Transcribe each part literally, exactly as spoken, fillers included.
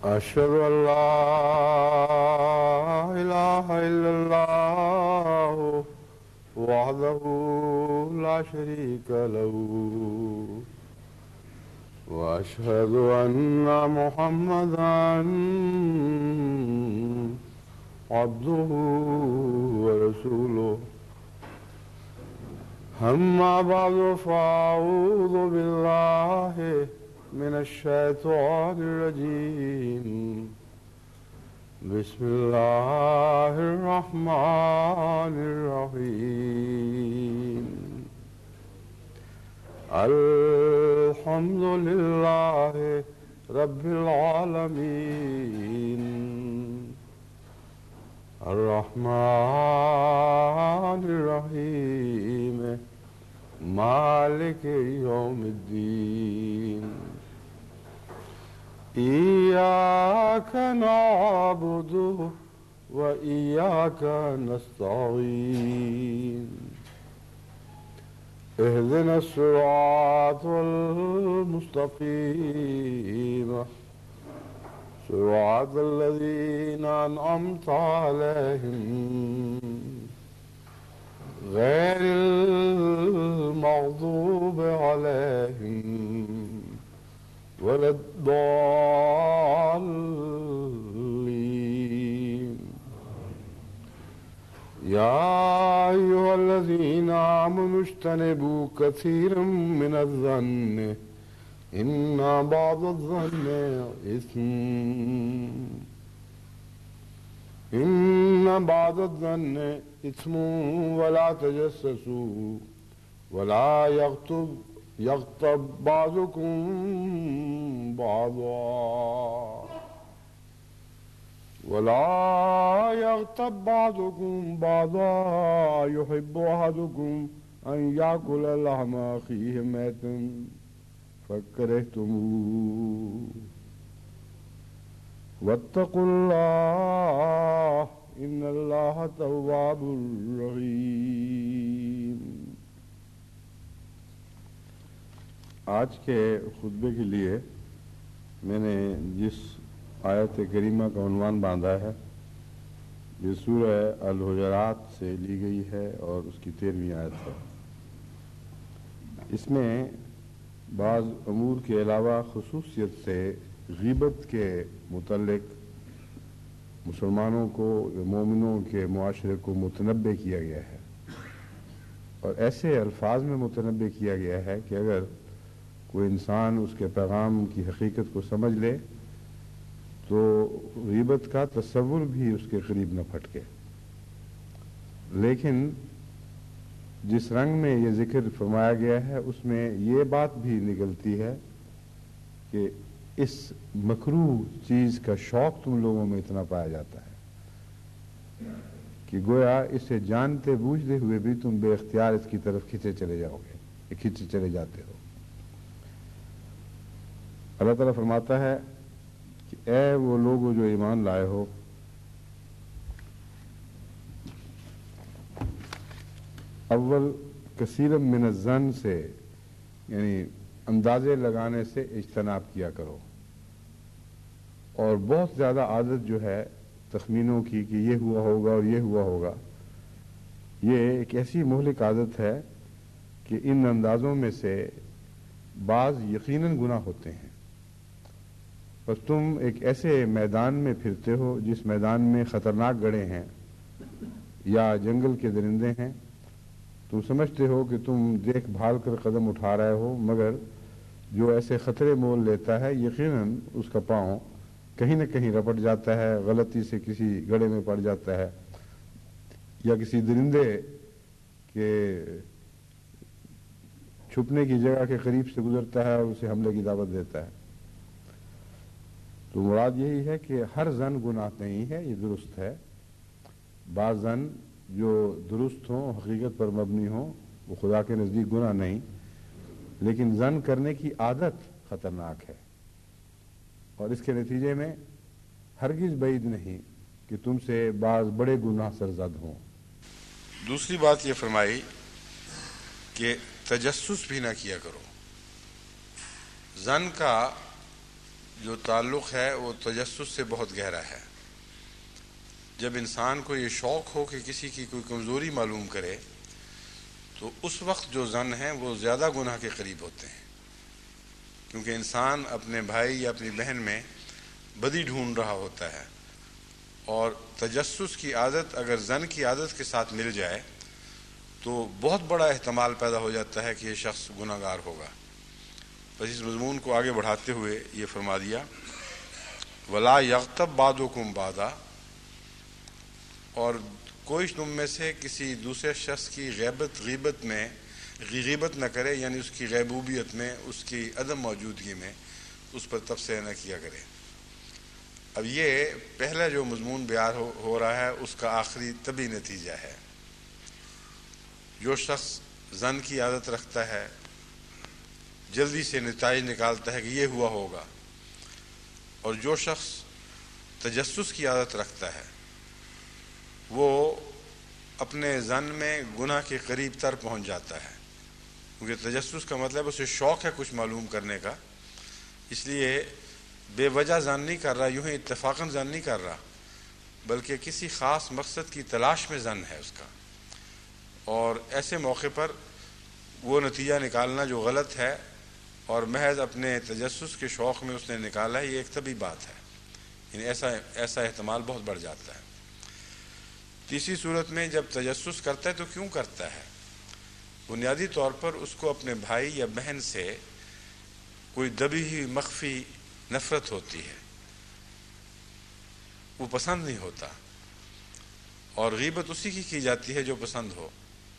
أشهد أن لا إله إلا الله وحده لا شريك له وأشهد أن محمدا عبده ورسوله أما بعد فأعوذ بالله من الشيطان الرجيم بسم الله الرحمن الرحيم الحمد لله رب العالمين الرحمن الرحيم مالك يوم الدين إياك نعبد وإياك نستعين اهدنا الصراط المستقيم صراط الذين أنعمت عليهم غير المغضوب عليهم ولا الضالين يا أيها الذين آمنوا اجتنبوا كثيرا من الظن إن بعض الظن إثم إن بعض الظن إثم ولا تجسسوا ولا يغتب يغتب بعضكم بعضا ولا يغتب بعضكم بعضا يحب أحدكم أن يأكل لحم أخيه ميتا فكرهتموه واتقوا الله إن الله تواب رحيم. آج کے خطبے کے لیے میں نے جس آیت کریمہ کا عنوان باندھا ہے یہ سورہ الحجرات سے لی گئی ہے اور اس کی تیرہویں آیت ہے. اس میں بعض امور کے علاوہ خصوصیت سے غیبت کے متعلق مسلمانوں کو مومنوں کے معاشرے کو متنبع کیا گیا ہے اور ایسے الفاظ میں متنبع کیا گیا ہے کہ اگر کوئی انسان اس کے پیغام کی حقیقت کو سمجھ لے تو غیبت کا تصور بھی اس کے قریب نہ پھٹکے. لیکن جس رنگ میں یہ ذکر فرمایا گیا ہے اس میں یہ بات بھی نکلتی ہے کہ اس مکروہ چیز کا شوق تم لوگوں میں اتنا پایا جاتا ہے کہ گویا اسے جانتے بوجھتے ہوئے بھی تم بے اختیار اس کی طرف کھینچے چلے جاؤ گے کھینچے چلے جاتے ہو. اللہ تعالیٰ فرماتا ہے کہ اے وہ لوگ جو ایمان لائے ہو اول کثیر من الظن سے یعنی اندازے لگانے سے اجتناب کیا کرو اور بہت زیادہ عادت جو ہے تخمینوں کی کہ یہ ہوا ہوگا اور یہ ہوا ہوگا یہ ایک ایسی مہلک عادت ہے کہ ان اندازوں میں سے بعض یقیناً گناہ ہوتے ہیں. اور تم ایک ایسے میدان میں پھرتے ہو جس میدان میں خطرناک گڑھے ہیں یا جنگل کے درندے ہیں. تم سمجھتے ہو کہ تم دیکھ بھال کر قدم اٹھا رہے ہو مگر جو ایسے خطرے مول لیتا ہے یقیناً اس کا پاؤں کہیں نہ کہیں رپٹ جاتا ہے, غلطی سے کسی گڑھے میں پڑ جاتا ہے یا کسی درندے کے چھپنے کی جگہ کے قریب سے گزرتا ہے اور اسے حملے کی دعوت دیتا ہے. تو مراد یہی ہے کہ ہر زن گناہ نہیں ہے, یہ درست ہے. بعض زن جو درست ہوں حقیقت پر مبنی ہوں وہ خدا کے نزدیک گناہ نہیں, لیکن زن کرنے کی عادت خطرناک ہے اور اس کے نتیجے میں ہرگز بعید نہیں کہ تم سے بعض بڑے گناہ سرزد ہوں. دوسری بات یہ فرمائی کہ تجسس بھی نہ کیا کرو. زن کا جو تعلق ہے وہ تجسس سے بہت گہرا ہے۔ جب انسان کو یہ شوق ہو کہ کسی کی کوئی کمزوری معلوم کرے تو اس وقت جو زن ہیں وہ زیادہ گناہ کے قریب ہوتے ہیں، کیونکہ انسان اپنے بھائی یا اپنی بہن میں بدی ڈھونڈ رہا ہوتا ہے، اور تجسس کی عادت اگر زن کی عادت کے ساتھ مل جائے تو بہت بڑا احتمال پیدا ہو جاتا ہے کہ یہ شخص گناہ گار ہوگا۔ بس اس مضمون کو آگے بڑھاتے ہوئے یہ فرما دیا، وَلَا يَغْتَبْ بَعْضُكُمْ بَعْضًا، اور کوئی تم میں سے کسی دوسرے شخص کی غیبت غیبت میں غیبت نہ کرے، یعنی اس کی غیبوبیت میں، اس کی عدم موجودگی میں اس پر تبصرہ نہ کیا کرے۔ اب یہ پہلا جو مضمون بیان ہو, ہو رہا ہے اس کا آخری طبی نتیجہ ہے۔ جو شخص ظن کی عادت رکھتا ہے جلدی سے نتائج نکالتا ہے کہ یہ ہوا ہوگا، اور جو شخص تجسس کی عادت رکھتا ہے وہ اپنے ظن میں گناہ کے قریب تر پہنچ جاتا ہے، کیونکہ تجسس کا مطلب اسے شوق ہے کچھ معلوم کرنے کا، اس لیے بے وجہ ظن نہیں کر رہا، یوں ہی اتفاقاً ظن نہیں کر رہا، بلکہ کسی خاص مقصد کی تلاش میں ظن ہے اس کا، اور ایسے موقع پر وہ نتیجہ نکالنا جو غلط ہے اور محض اپنے تجسس کے شوق میں اس نے نکالا ہے، یہ ایک طبی بات ہے، یعنی ایسا ایسا احتمال بہت بڑھ جاتا ہے۔ تیسری صورت میں جب تجسس کرتا ہے تو کیوں کرتا ہے؟ بنیادی طور پر اس کو اپنے بھائی یا بہن سے کوئی دبی ہوئی مخفی نفرت ہوتی ہے، وہ پسند نہیں ہوتا، اور غیبت اسی کی کی جاتی ہے جو پسند ہو۔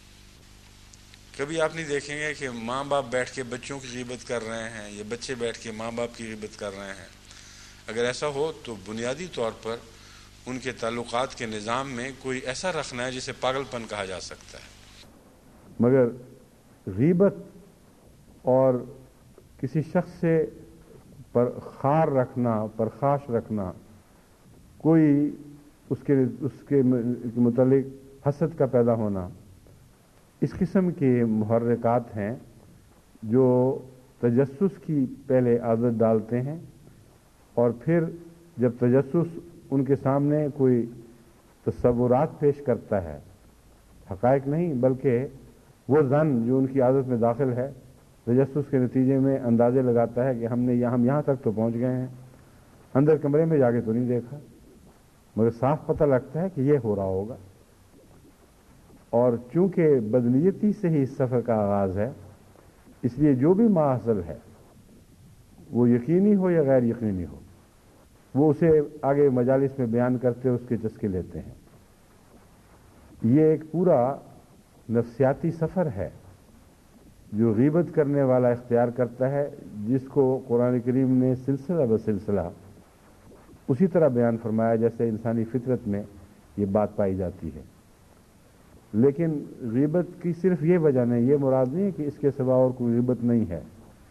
کبھی آپ نہیں دیکھیں گے کہ ماں باپ بیٹھ کے بچوں کی غیبت کر رہے ہیں یا بچے بیٹھ کے ماں باپ کی غیبت کر رہے ہیں۔ اگر ایسا ہو تو بنیادی طور پر ان کے تعلقات کے نظام میں کوئی ایسا رکھنا ہے جسے پاگل پن کہا جا سکتا ہے۔ مگر غیبت اور کسی شخص سے پر خار رکھنا، پرخاش رکھنا، کوئی اس کے اس کے متعلق حسد کا پیدا ہونا، اس قسم کے محرکات ہیں جو تجسس کی پہلے عادت ڈالتے ہیں، اور پھر جب تجسس ان کے سامنے کوئی تصورات پیش کرتا ہے، حقائق نہیں بلکہ وہ ظن جو ان کی عادت میں داخل ہے، تجسس کے نتیجے میں اندازے لگاتا ہے کہ ہم نے ہم یہاں تک تو پہنچ گئے ہیں، اندر کمرے میں جا کے تو نہیں دیکھا، مگر صاف پتہ لگتا ہے کہ یہ ہو رہا ہوگا، اور چونکہ بدنیتی سے ہی اس سفر کا آغاز ہے، اس لیے جو بھی ماحصل ہے وہ یقینی ہو یا غیر یقینی ہو، وہ اسے آگے مجالس میں بیان کرتے اس کے چسکے لیتے ہیں۔ یہ ایک پورا نفسیاتی سفر ہے جو غیبت کرنے والا اختیار کرتا ہے، جس کو قرآن کریم نے سلسلہ بسلسلہ اسی طرح بیان فرمایا جیسے انسانی فطرت میں یہ بات پائی جاتی ہے۔ لیکن غیبت کی صرف یہ وجہ نہیں، یہ مراد نہیں ہے کہ اس کے سوا اور کوئی غیبت نہیں ہے،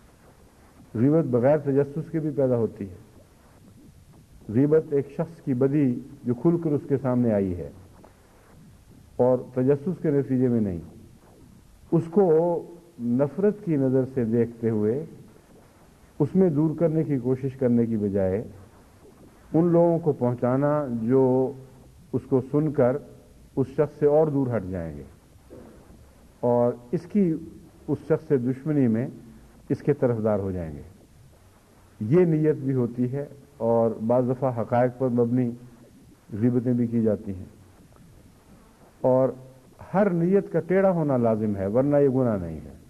غیبت بغیر تجسس کے بھی پیدا ہوتی ہے۔ غیبت ایک شخص کی بدی جو کھل کر اس کے سامنے آئی ہے اور تجسس کے نتیجے میں نہیں، اس کو نفرت کی نظر سے دیکھتے ہوئے اس میں دور کرنے کی کوشش کرنے کی بجائے ان لوگوں کو پہنچانا جو اس کو سن کر اس شخص سے اور دور ہٹ جائیں گے، اور اس کی اس شخص سے دشمنی میں اس کے طرفدار ہو جائیں گے، یہ نیت بھی ہوتی ہے، اور بعض دفعہ حقائق پر مبنی غیبتیں بھی کی جاتی ہیں، اور ہر نیت کا ٹیڑھا ہونا لازم ہے ورنہ یہ گناہ نہیں ہے۔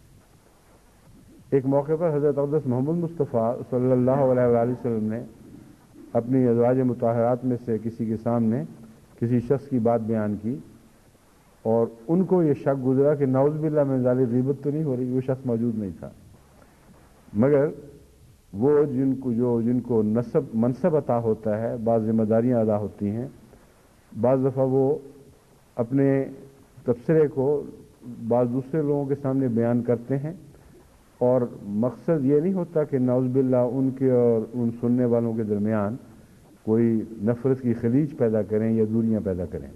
ایک موقع پر حضرت اقدس محمد مصطفیٰ صلی اللہ علیہ وآلہ وسلم نے اپنی ازواج مطہرات میں سے کسی کے سامنے کسی شخص کی بات بیان کی، اور ان کو یہ شک گزرا کہ نعوذ باللہ من ذالک غیبت تو نہیں ہو رہی، وہ شخص موجود نہیں تھا، مگر وہ جن کو جو جن کو نسب منصب عطا ہوتا ہے، بعض ذمہ داریاں ادا ہوتی ہیں، بعض دفعہ وہ اپنے تبصرے کو بعض دوسرے لوگوں کے سامنے بیان کرتے ہیں، اور مقصد یہ نہیں ہوتا کہ نعوذ باللہ ان کے اور ان سننے والوں کے درمیان کوئی نفرت کی خلیج پیدا کریں یا دوریاں پیدا کریں،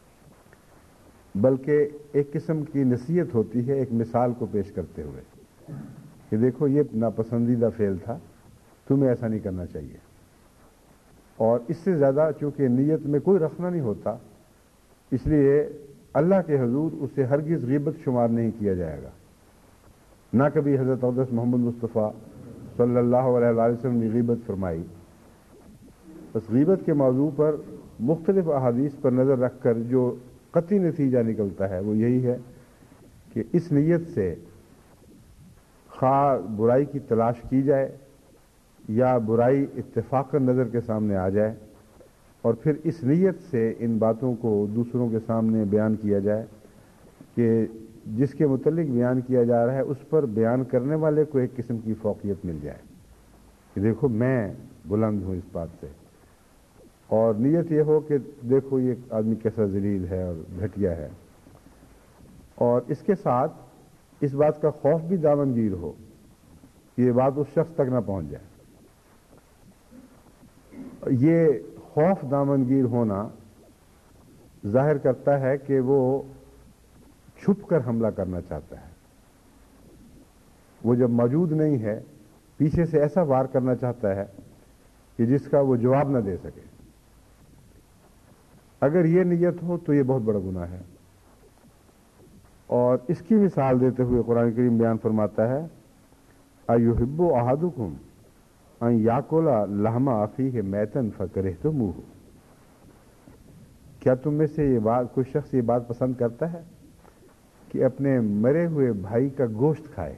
بلکہ ایک قسم کی نصیحت ہوتی ہے ایک مثال کو پیش کرتے ہوئے کہ دیکھو یہ ناپسندیدہ فعل تھا، تمہیں ایسا نہیں کرنا چاہیے. اور اس سے زیادہ چونکہ نیت میں کوئی رکھنا نہیں ہوتا، اس لیے اللہ کے حضور اسے ہرگز غیبت شمار نہیں کیا جائے گا. نہ کبھی حضرت اقدس محمد مصطفیٰ صلی اللہ علیہ وآلہ وسلم نے غیبت فرمائی. بس غیبت کے موضوع پر مختلف احادیث پر نظر رکھ کر جو قطعی نتیجہ نکلتا ہے وہ یہی ہے کہ اس نیت سے خواہ برائی کی تلاش کی جائے یا برائی اتفاقاً نظر کے سامنے آ جائے، اور پھر اس نیت سے ان باتوں کو دوسروں کے سامنے بیان کیا جائے کہ جس کے متعلق بیان کیا جا رہا ہے اس پر بیان کرنے والے کو ایک قسم کی فوقیت مل جائے کہ دیکھو میں بلند ہوں اس بات سے، اور نیت یہ ہو کہ دیکھو یہ آدمی کیسا ذلیل ہے اور گھٹیا ہے. اور اس کے ساتھ اس بات کا خوف بھی دامنگیر ہو کہ یہ بات اس شخص تک نہ پہنچ جائے. یہ خوف دامنگیر ہونا ظاہر کرتا ہے کہ وہ چھپ کر حملہ کرنا چاہتا ہے. وہ جب موجود نہیں ہے پیچھے سے ایسا وار کرنا چاہتا ہے کہ جس کا وہ جواب نہ دے سکے. اگر یہ نیت ہو تو یہ بہت بڑا گناہ ہے. اور اس کی مثال دیتے ہوئے قرآن کریم بیان فرماتا ہے اَيُحِبُّ أَحَدُكُمْ أَن يَأْكُلَ لَحْمَ أَخِيهِ مَيْتًا فَكَرِهْتُمُوهُ. کیا تم میں سے یہ بات کوئی شخص یہ بات پسند کرتا ہے کہ اپنے مرے ہوئے بھائی کا گوشت کھائے؟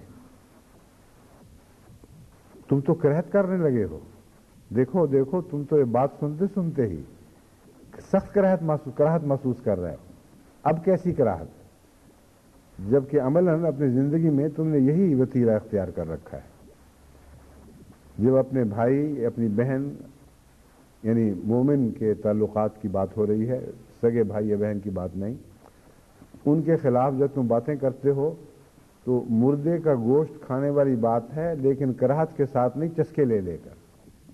تم تو کراہت کرنے لگے ہو. دیکھو دیکھو تم تو یہ بات سنتے سنتے ہی سخت کراہت محسوس کراہت محسوس کر رہا ہے. اب کیسی کراہت جبکہ عملاً اپنی زندگی میں تم نے یہی وتیرہ اختیار کر رکھا ہے. جب اپنے بھائی اپنی بہن یعنی مومن کے تعلقات کی بات ہو رہی ہے، سگے بھائی یا بہن کی بات نہیں، ان کے خلاف جب تم باتیں کرتے ہو تو مردے کا گوشت کھانے والی بات ہے، لیکن کراہت کے ساتھ نہیں، چسکے لے لے کر.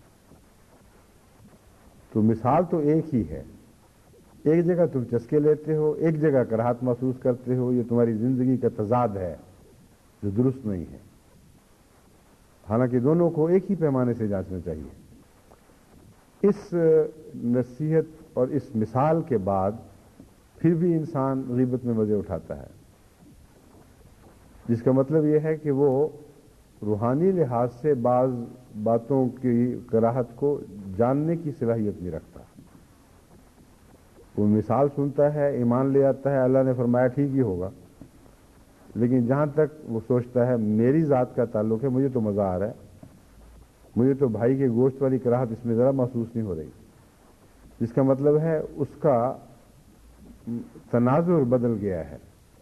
تو مثال تو ایک ہی ہے. ایک جگہ تم چسکے لیتے ہو، ایک جگہ کراہت محسوس کرتے ہو. یہ تمہاری زندگی کا تضاد ہے جو درست نہیں ہے. حالانکہ دونوں کو ایک ہی پیمانے سے جانچنا چاہیے. اس نصیحت اور اس مثال کے بعد پھر بھی انسان غیبت میں مزے اٹھاتا ہے، جس کا مطلب یہ ہے کہ وہ روحانی لحاظ سے بعض باتوں کی کراہت کو جاننے کی صلاحیت نہیں رکھتا. وہ مثال سنتا ہے، ایمان لے آتا ہے، اللہ نے فرمایا ٹھیک ہی ہوگا، لیکن جہاں تک وہ سوچتا ہے میری ذات کا تعلق ہے، مجھے تو مزہ آ رہا ہے، مجھے تو بھائی کے گوشت والی کراہت اس میں ذرا محسوس نہیں ہو رہی، جس کا مطلب ہے اس کا تناظر بدل گیا ہے.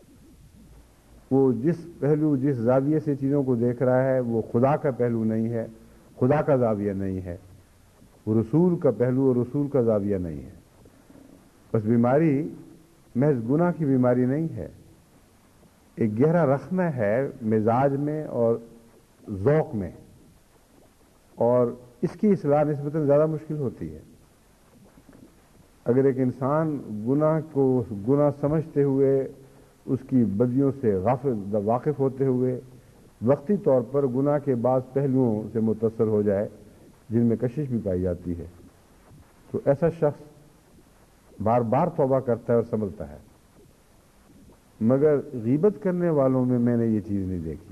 وہ جس پہلو جس زاویے سے چیزوں کو دیکھ رہا ہے وہ خدا کا پہلو نہیں ہے، خدا کا زاویہ نہیں ہے. وہ رسول کا پہلو اور رسول کا زاویہ نہیں ہے. بس بیماری محض گناہ کی بیماری نہیں ہے، ایک گہرا رخنہ ہے مزاج میں اور ذوق میں، اور اس کی اصلاح نسبتاً زیادہ مشکل ہوتی ہے. اگر ایک انسان گناہ کو گناہ سمجھتے ہوئے اس کی بدیوں سے غافل واقف ہوتے ہوئے وقتی طور پر گناہ کے بعض پہلوؤں سے متاثر ہو جائے جن میں کشش بھی پائی جاتی ہے، تو ایسا شخص بار بار توبہ کرتا ہے اور سنبھلتا ہے. مگر غیبت کرنے والوں میں میں نے یہ چیز نہیں دیکھی.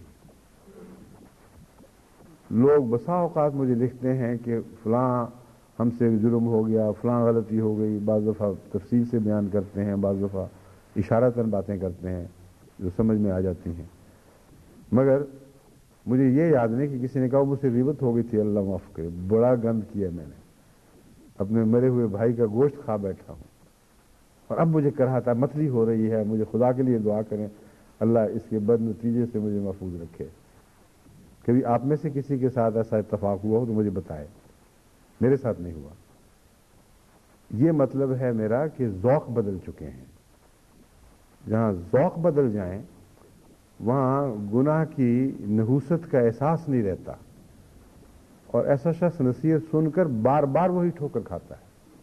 لوگ بسا اوقات مجھے لکھتے ہیں کہ فلاں ہم سے جرم ہو گیا، فلاں غلطی ہو گئی. بعض دفعہ تفصیل سے بیان کرتے ہیں، بعض دفعہ اشارتاً باتیں کرتے ہیں جو سمجھ میں آ جاتی ہیں. مگر مجھے یہ یاد نہیں کہ کسی نے کہا مجھ سے غیبت ہو گئی تھی، اللہ معاف کرے، بڑا گند کیا میں نے، اپنے مرے ہوئے بھائی کا گوشت کھا بیٹھا ہوں اور اب مجھے کراہتا متلی ہو رہی ہے. مجھے خدا کے لیے دعا کریں اللہ اس کے بد نتیجے سے مجھے محفوظ رکھے. کبھی آپ میں سے کسی کے ساتھ ایسا اتفاق ہوا ہو تو مجھے بتائے، میرے ساتھ نہیں ہوا. یہ مطلب ہے میرا کہ ذوق بدل چکے ہیں. جہاں ذوق بدل جائیں وہاں گناہ کی نحوست کا احساس نہیں رہتا، اور ایسا شخص نصیحت سن کر بار بار وہی ٹھوکر کھاتا ہے.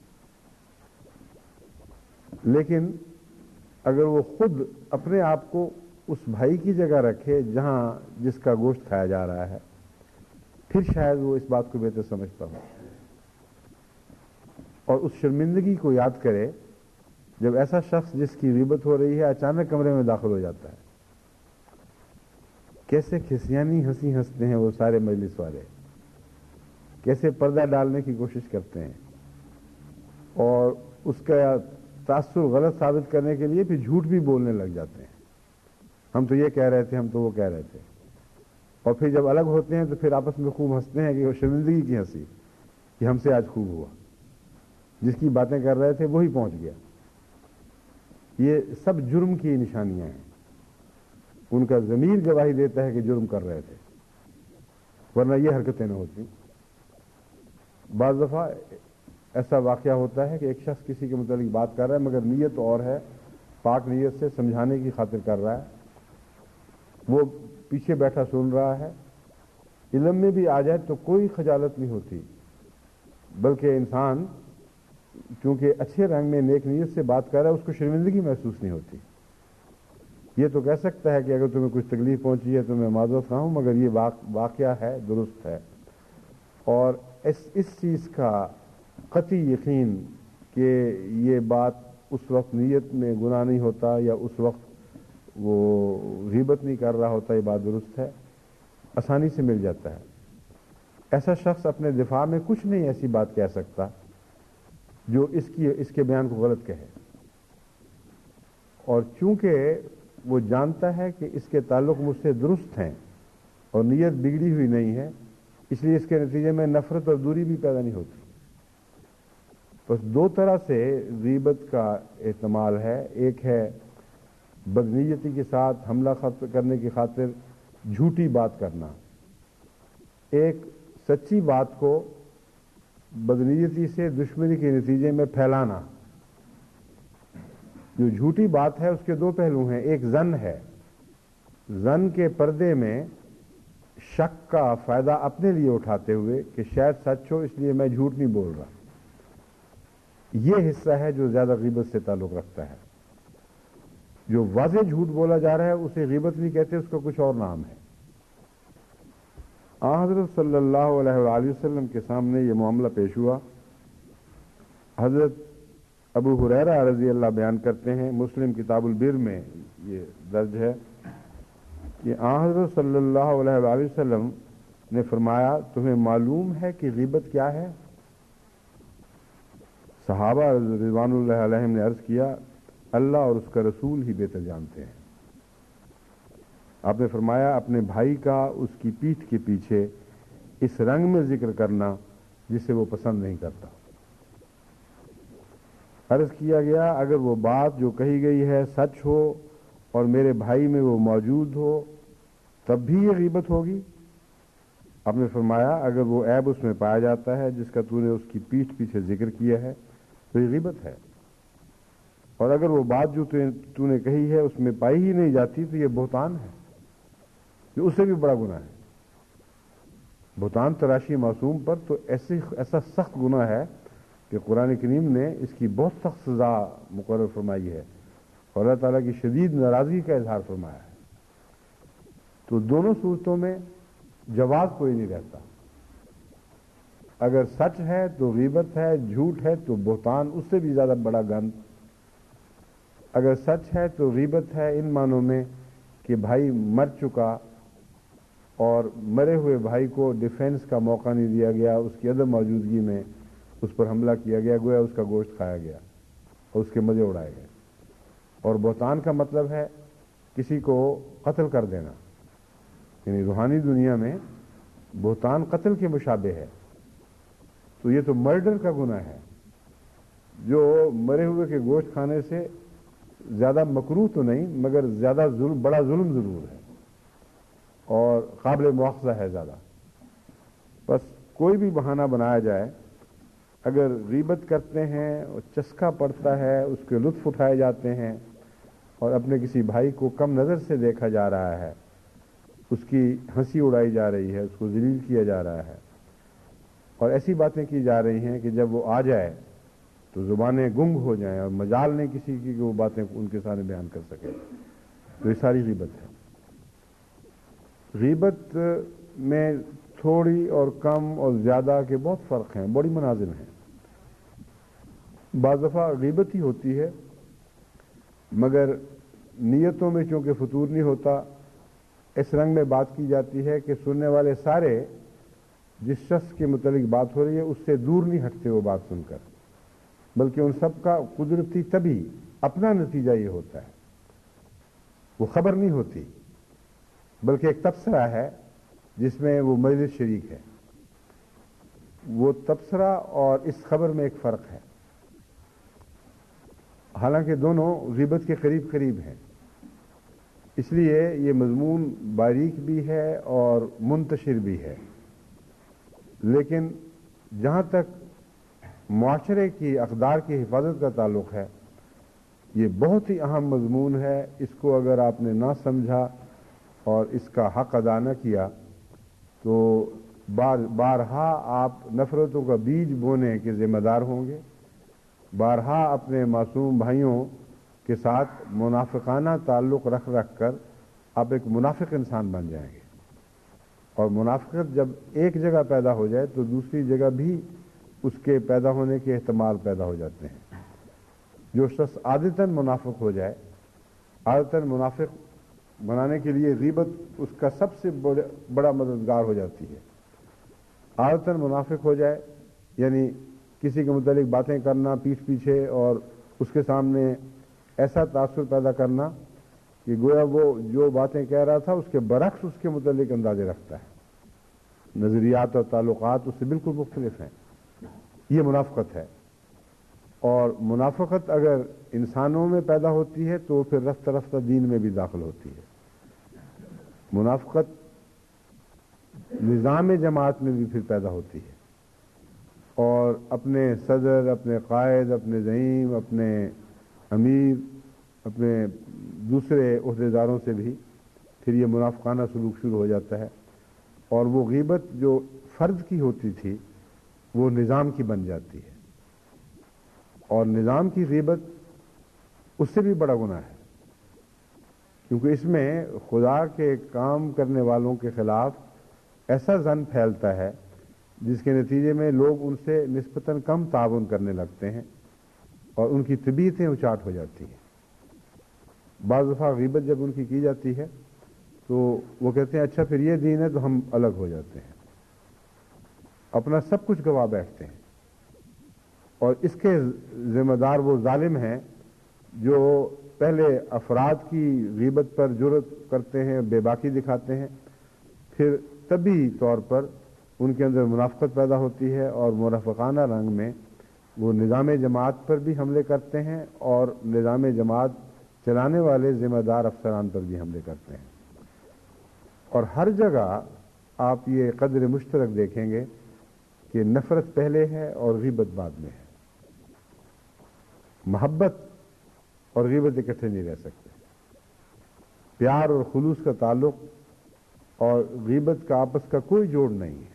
لیکن اگر وہ خود اپنے آپ کو اس بھائی کی جگہ رکھے جہاں جس کا گوشت کھایا جا رہا ہے، پھر شاید وہ اس بات کو بہتر سمجھتا ہو اور اس شرمندگی کو یاد کرے جب ایسا شخص جس کی غیبت ہو رہی ہے اچانک کمرے میں داخل ہو جاتا ہے. کیسے کھسیانی ہنسی ہنستے ہیں وہ سارے مجلس والے, کیسے پردہ ڈالنے کی کوشش کرتے ہیں اور اس کا تاثر غلط ثابت کرنے کے لیے پھر جھوٹ بھی بولنے لگ جاتے ہیں. ہم تو یہ کہہ رہے تھے, ہم تو وہ کہہ رہے تھے, اور پھر جب الگ ہوتے ہیں تو پھر آپس میں خوب ہنستے ہیں کہ وہ شرمندگی کی ہنسی کہ ہم سے آج خوب ہوا, جس کی باتیں کر رہے تھے وہی پہنچ گیا. یہ سب جرم کی نشانیاں ہیں. ان کا ضمیر گواہی دیتا ہے کہ جرم کر رہے تھے, ورنہ یہ حرکتیں نہ ہوتی. بعض دفعہ ایسا واقعہ ہوتا ہے کہ ایک شخص کسی کے متعلق بات کر رہا ہے مگر نیت اور ہے, پاک نیت سے سمجھانے کی خاطر کر رہا ہے, وہ پیچھے بیٹھا سن رہا ہے. علم میں بھی آ جائے تو کوئی خجالت نہیں ہوتی, بلکہ انسان چونکہ اچھے رنگ میں نیک نیت سے بات کر رہا ہے اس کو شرمندگی محسوس نہیں ہوتی. یہ تو کہہ سکتا ہے کہ اگر تمہیں کچھ تکلیف پہنچی ہے تو میں معذرت خواہ ہوں, مگر یہ واقعہ ہے, درست ہے. اور اس اس چیز کا قطعی یقین کہ یہ بات اس وقت نیت میں گناہ نہیں ہوتا یا اس وقت وہ غیبت نہیں کر رہا ہوتا, یہ بات درست ہے, آسانی سے مل جاتا ہے. ایسا شخص اپنے دفاع میں کچھ نہیں ایسی بات کہہ سکتا جو اس کی اس کے بیان کو غلط کہے. اور چونکہ وہ جانتا ہے کہ اس کے تعلق مجھ سے درست ہیں اور نیت بگڑی ہوئی نہیں ہے, اس لیے اس کے نتیجے میں نفرت اور دوری بھی پیدا نہیں ہوتی. بس دو طرح سے غیبت کا احتمال ہے. ایک ہے بدنیتی کے ساتھ حملہ کرنے کی خاطر جھوٹی بات کرنا, ایک سچی بات کو بدنیتی سے دشمنی کے نتیجے میں پھیلانا. جو جھوٹی بات ہے اس کے دو پہلو ہیں. ایک ظن ہے, ظن کے پردے میں شک کا فائدہ اپنے لیے اٹھاتے ہوئے کہ شاید سچ ہو اس لیے میں جھوٹ نہیں بول رہا. یہ حصہ ہے جو زیادہ غیبت سے تعلق رکھتا ہے. جو واضح جھوٹ بولا جا رہا ہے اسے غیبت نہیں کہتے, اس کا کچھ اور نام ہے. آن حضرت صلی اللہ علیہ وآلہ وسلم کے سامنے یہ معاملہ پیش ہوا. حضرت ابو ہریرہ رضی اللہ بیان کرتے ہیں, مسلم کتاب البر میں یہ درج ہے کہ آن حضرت صلی اللہ علیہ وآلہ وسلم نے فرمایا, تمہیں معلوم ہے کہ غیبت کیا ہے؟ صحابہ رضوان اللہ علیہم نے عرض کیا, اللہ اور اس کا رسول ہی بہتر جانتے ہیں. آپ نے فرمایا, اپنے بھائی کا اس کی پیٹھ کے پیچھے اس رنگ میں ذکر کرنا جسے وہ پسند نہیں کرتا. عرض کیا گیا, اگر وہ بات جو کہی گئی ہے سچ ہو اور میرے بھائی میں وہ موجود ہو تب بھی یہ غیبت ہوگی؟ آپ نے فرمایا, اگر وہ عیب اس میں پایا جاتا ہے جس کا تو نے اس کی پیٹھ پیچھے ذکر کیا ہے تو یہ غیبت ہے, اور اگر وہ بات جو تو نے کہی ہے اس میں پائی ہی نہیں جاتی تو یہ بہتان ہے, جو اس سے بھی بڑا گناہ ہے. بہتان تراشی معصوم پر تو ایسی ایسا سخت گناہ ہے کہ قرآن کریم نے اس کی بہت سخت سزا مقرر فرمائی ہے اور اللہ تعالیٰ کی شدید ناراضگی کا اظہار فرمایا ہے. تو دونوں صورتوں میں جواز کوئی نہیں رہتا. اگر سچ ہے تو غیبت ہے, جھوٹ ہے تو بہتان اس سے بھی زیادہ بڑا گند. اگر سچ ہے تو غیبت ہے ان معنوں میں کہ بھائی مر چکا اور مرے ہوئے بھائی کو ڈیفینس کا موقع نہیں دیا گیا, اس کی عدم موجودگی میں اس پر حملہ کیا گیا, گویا اس کا گوشت کھایا گیا اور اس کے مزے اڑائے گئے. اور بہتان کا مطلب ہے کسی کو قتل کر دینا, یعنی روحانی دنیا میں بہتان قتل کے مشابہ ہے. تو یہ تو مرڈر کا گناہ ہے جو مرے ہوئے کے گوشت کھانے سے زیادہ مکروہ تو نہیں مگر زیادہ ظلم, بڑا ظلم ضرور ہے اور قابل مواخذہ ہے زیادہ. بس کوئی بھی بہانہ بنایا جائے, اگر غیبت کرتے ہیں اور چسکا پڑتا ہے, اس کے لطف اٹھائے جاتے ہیں اور اپنے کسی بھائی کو کم نظر سے دیکھا جا رہا ہے, اس کی ہنسی اڑائی جا رہی ہے, اس کو ذلیل کیا جا رہا ہے اور ایسی باتیں کی جا رہی ہیں کہ جب وہ آ جائے تو زبانیں گنگ ہو جائیں اور مجال نہیں کسی کی کہ وہ باتیں ان کے سامنے بیان کر سکے, تو یہ ساری غیبت ہے. غیبت میں تھوڑی اور کم اور زیادہ کے بہت فرق ہیں، بڑی منازل ہیں۔ بعض دفعہ غیبت ہی ہوتی ہے، مگر نیتوں میں چونکہ فتور نہیں ہوتا، اس رنگ میں بات کی جاتی ہے کہ سننے والے سارے جس شخص کے متعلق بات ہو رہی ہے اس سے دور نہیں ہٹتے وہ بات سن کر، بلکہ ان سب کا قدرتی طبی اپنا نتیجہ یہ ہوتا ہے، وہ خبر نہیں ہوتی بلکہ ایک تبصرہ ہے جس میں وہ مجلس شریک ہے۔ وہ تبصرہ اور اس خبر میں ایک فرق ہے، حالانکہ دونوں غیبت کے قریب قریب ہیں، اس لیے یہ مضمون باریک بھی ہے اور منتشر بھی ہے، لیکن جہاں تک معاشرے کی اقدار کی حفاظت کا تعلق ہے یہ بہت ہی اہم مضمون ہے۔ اس کو اگر آپ نے نہ سمجھا اور اس کا حق ادا نہ کیا تو بار بارہا آپ نفرتوں کا بیج بونے کے ذمہ دار ہوں گے، بارہا اپنے معصوم بھائیوں کے ساتھ منافقانہ تعلق رکھ رکھ کر آپ ایک منافق انسان بن جائیں گے، اور منافقت جب ایک جگہ پیدا ہو جائے تو دوسری جگہ بھی اس کے پیدا ہونے کے احتمال پیدا ہو جاتے ہیں۔ جو شخص عادتاً منافق ہو جائے، عادتاً منافق بنانے کے لیے غیبت اس کا سب سے بڑا مددگار ہو جاتی ہے۔ عادتاً منافق ہو جائے یعنی کسی کے متعلق باتیں کرنا پیٹھ پیچھے اور اس کے سامنے ایسا تاثر پیدا کرنا کہ گویا وہ جو باتیں کہہ رہا تھا اس کے برعکس اس کے متعلق اندازے رکھتا ہے، نظریات اور تعلقات اس سے بالکل مختلف ہیں، یہ منافقت ہے۔ اور منافقت اگر انسانوں میں پیدا ہوتی ہے تو پھر رفتہ رفتہ دین میں بھی داخل ہوتی ہے۔ منافقت نظام جماعت میں بھی پھر پیدا ہوتی ہے، اور اپنے صدر، اپنے قائد، اپنے زعیم، اپنے امیر، اپنے دوسرے عہدیداروں سے بھی پھر یہ منافقانہ سلوک شروع ہو جاتا ہے، اور وہ غیبت جو فرد کی ہوتی تھی وہ نظام کی بن جاتی ہے، اور نظام کی غیبت اس سے بھی بڑا گناہ ہے، کیونکہ اس میں خدا کے کام کرنے والوں کے خلاف ایسا ظن پھیلتا ہے جس کے نتیجے میں لوگ ان سے نسبتاً کم تعاون کرنے لگتے ہیں اور ان کی طبیعتیں اچاٹ ہو جاتی ہیں۔ بعض دفعہ غیبت جب ان کی کی جاتی ہے تو وہ کہتے ہیں اچھا پھر یہ دین ہے، تو ہم الگ ہو جاتے ہیں، اپنا سب کچھ گوا بیٹھتے ہیں، اور اس کے ذمہ دار وہ ظالم ہیں جو پہلے افراد کی غیبت پر جرأت کرتے ہیں، بے باکی دکھاتے ہیں، پھر طبی طور پر ان کے اندر منافقت پیدا ہوتی ہے اور منافقانہ رنگ میں وہ نظام جماعت پر بھی حملے کرتے ہیں اور نظام جماعت چلانے والے ذمہ دار افسران پر بھی حملے کرتے ہیں۔ اور ہر جگہ آپ یہ قدر مشترک دیکھیں گے کہ نفرت پہلے ہے اور غیبت بعد میں ہے۔ محبت اور غیبت اکٹھے نہیں رہ سکتے، پیار اور خلوص کا تعلق اور غیبت کا آپس کا کوئی جوڑ نہیں ہے۔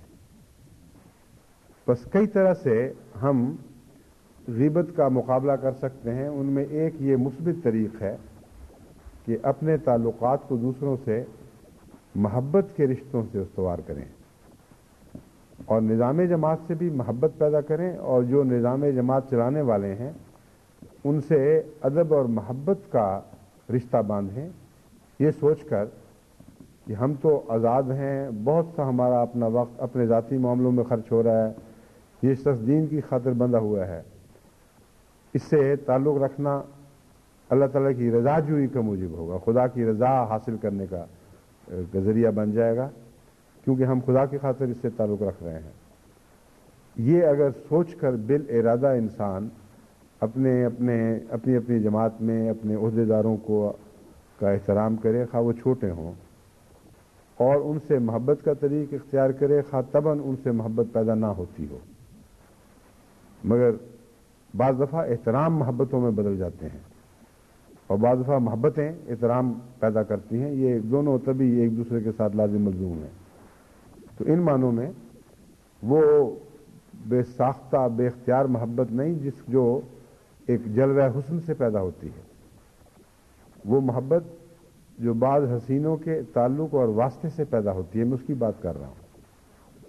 بس کئی طرح سے ہم غیبت کا مقابلہ کر سکتے ہیں، ان میں ایک یہ مثبت طریق ہے کہ اپنے تعلقات کو دوسروں سے محبت کے رشتوں سے استوار کریں اور نظام جماعت سے بھی محبت پیدا کریں، اور جو نظام جماعت چلانے والے ہیں ان سے ادب اور محبت کا رشتہ باندھیں، یہ سوچ کر کہ ہم تو آزاد ہیں، بہت سا ہمارا اپنا وقت اپنے ذاتی معاملوں میں خرچ ہو رہا ہے، یہ شخص دین کی خاطر بندھا ہوا ہے، اس سے تعلق رکھنا اللہ تعالیٰ کی رضا جوئی کا موجب ہوگا، خدا کی رضا حاصل کرنے کا ذریعہ بن جائے گا، کیونکہ ہم خدا کی خاطر اس سے تعلق رکھ رہے ہیں۔ یہ اگر سوچ کر بالارادہ انسان اپنے اپنے اپنی اپنی جماعت میں اپنے عہدیداروں کو کا احترام کرے، خواہ وہ چھوٹے ہوں، اور ان سے محبت کا طریق اختیار کرے، خواہ طبعاً ان سے محبت پیدا نہ ہوتی ہو، مگر بعض دفعہ احترام محبتوں میں بدل جاتے ہیں اور بعض دفعہ محبتیں احترام پیدا کرتی ہیں، یہ دونوں طبی ایک دوسرے کے ساتھ لازم ملزوم ہیں۔ تو ان معنوں میں وہ بے ساختہ بے اختیار محبت نہیں جس جو ایک جلوہ حسن سے پیدا ہوتی ہے، وہ محبت جو بعض حسینوں کے تعلق اور واسطے سے پیدا ہوتی ہے، میں اس کی بات کر رہا ہوں۔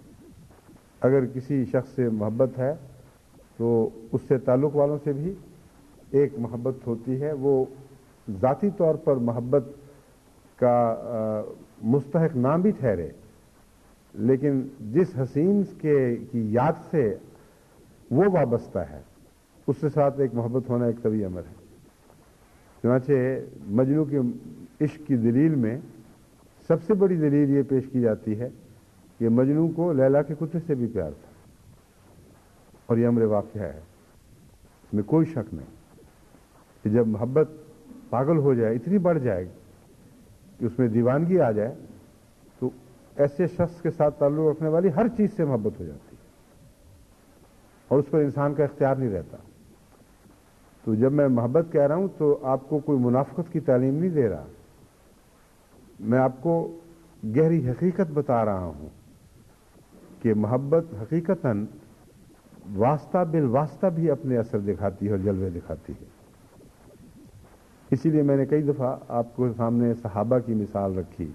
اگر کسی شخص سے محبت ہے تو اس سے تعلق والوں سے بھی ایک محبت ہوتی ہے. وہ ذاتی طور پر محبت کا مستحق نہ بھی ٹھہرے، لیکن جس حسین کے کی یاد سے وہ وابستہ ہے اس کے ساتھ ایک محبت ہونا ایک طبیعی امر ہے. چنانچہ مجنو کے عشق کی دلیل میں سب سے بڑی دلیل یہ پیش کی جاتی ہے کہ مجنو کو لیلا کے کتے سے بھی پیار تھا، اور یہ امر واقعہ ہے، اس میں کوئی شک نہیں کہ جب محبت پاگل ہو جائے، اتنی بڑھ جائے کہ اس میں دیوانگی آ جائے، تو ایسے شخص کے ساتھ تعلق رکھنے والی ہر چیز سے محبت ہو جاتی ہے اور اس پر انسان کا اختیار نہیں رہتا. تو جب میں محبت کہہ رہا ہوں تو آپ کو کوئی منافقت کی تعلیم نہیں دے رہا، میں آپ کو گہری حقیقت بتا رہا ہوں کہ محبت حقیقتاً واسطہ بالواسطہ بھی اپنے اثر دکھاتی ہے اور جلوے دکھاتی ہے. اسی لیے میں نے کئی دفعہ آپ کو سامنے صحابہ کی مثال رکھی.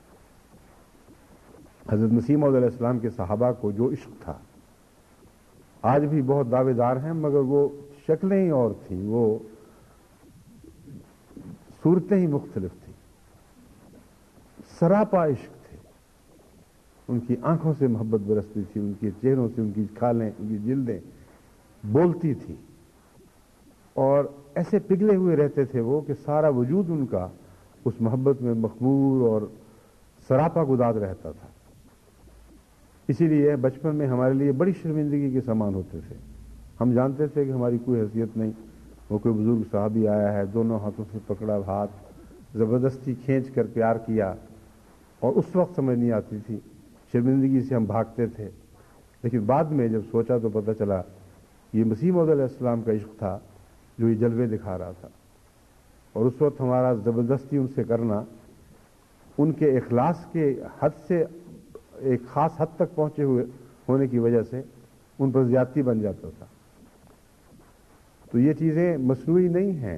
حضرت مسیح موعود علیہ السلام کے صحابہ کو جو عشق تھا، آج بھی بہت دعوے دار ہیں مگر وہ شکلیں ہی اور تھیں، وہ صورتیں ہی مختلف تھیں. سراپا عشق تھے، ان کی آنکھوں سے محبت برستی تھی، ان کے چہروں سے ان کی کھالیں، ان کی جلدیں بولتی تھی، اور ایسے پگھلے ہوئے رہتے تھے وہ کہ سارا وجود ان کا اس محبت میں مخمور اور سراپا گداز رہتا تھا. اسی لیے بچپن میں ہمارے لیے بڑی شرمندگی کے سامان ہوتے تھے. ہم جانتے تھے کہ ہماری کوئی حیثیت نہیں، وہ کوئی بزرگ صحابی آیا ہے، دونوں ہاتھوں سے پکڑا، ہاتھ زبردستی کھینچ کر پیار کیا، اور اس وقت سمجھ نہیں آتی تھی، شرمندگی سے ہم بھاگتے تھے. لیکن بعد میں جب سوچا تو پتہ چلا یہ مسیح موعود علیہ السلام کا عشق تھا جو یہ جلوے دکھا رہا تھا. اور اس وقت ہمارا زبردستی ان سے کرنا ان کے اخلاص کے حد سے ایک خاص حد تک پہنچے ہوئے ہونے کی وجہ سے ان پر زیادتی بن جاتا تھا. تو یہ چیزیں مصنوعی نہیں ہیں،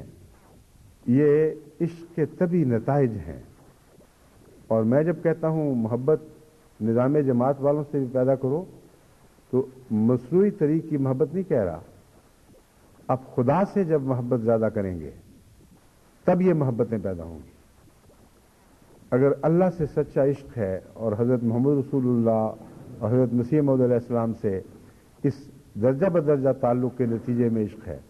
یہ عشق کے طبعی نتائج ہیں. اور میں جب کہتا ہوں محبت نظام جماعت والوں سے بھی پیدا کرو تو مصنوعی طریق کی محبت نہیں کہہ رہا. اب خدا سے جب محبت زیادہ کریں گے تب یہ محبتیں پیدا ہوں گی. اگر اللہ سے سچا عشق ہے اور حضرت محمد رسول اللہ اور حضرت مسیح موعود علیہ السلام سے اس درجہ بدرجہ تعلق کے نتیجے میں عشق ہے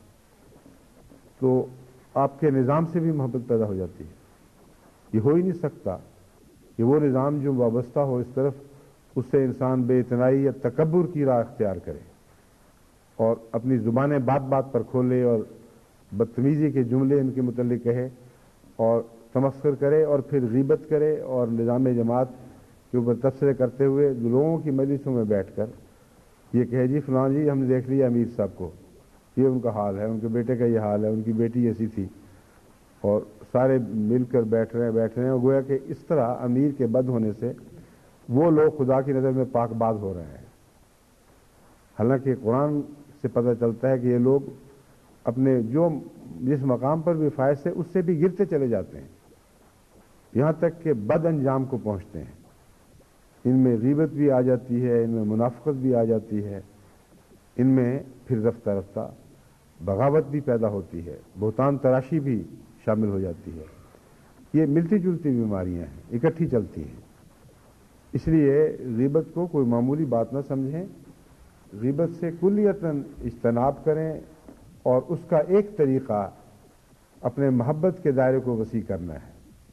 تو آپ کے نظام سے بھی محبت پیدا ہو جاتی ہے. یہ ہو ہی نہیں سکتا کہ وہ نظام جو وابستہ ہو اس طرف، اس سے انسان بے اتنائی یا تکبر کی راہ اختیار کرے اور اپنی زبانیں بات بات پر کھولے اور بدتمیزی کے جملے ان کے متعلق کہے اور تمسخر کرے اور پھر غیبت کرے اور نظام جماعت کے اوپر تبصرے کرتے ہوئے لوگوں کی مجلسوں میں بیٹھ کر یہ کہے جی فلاں جی ہم نے دیکھ لیا امیر صاحب کو، یہ ان کا حال ہے، ان کے بیٹے کا یہ حال ہے، ان کی بیٹی ایسی تھی، اور سارے مل کر بیٹھ رہے ہیں بیٹھ رہے ہیں اور گویا کہ اس طرح امیر کے بد ہونے سے وہ لوگ خدا کی نظر میں پاک باز ہو رہے ہیں. حالانکہ قرآن سے پتہ چلتا ہے کہ یہ لوگ اپنے جو جس مقام پر بھی فائز سے اس سے بھی گرتے چلے جاتے ہیں، یہاں تک کہ بد انجام کو پہنچتے ہیں. ان میں غیبت بھی آ جاتی ہے، ان میں منافقت بھی آ جاتی ہے، ان میں پھر رفتہ رفتہ بغاوت بھی پیدا ہوتی ہے، بہتان تراشی بھی شامل ہو جاتی ہے. یہ ملتی جلتی بیماریاں ہیں، اکٹھی چلتی ہیں. اس لیے غیبت کو کوئی معمولی بات نہ سمجھیں، غیبت سے کلیتاً اجتناب کریں، اور اس کا ایک طریقہ اپنے محبت کے دائرے کو وسیع کرنا ہے.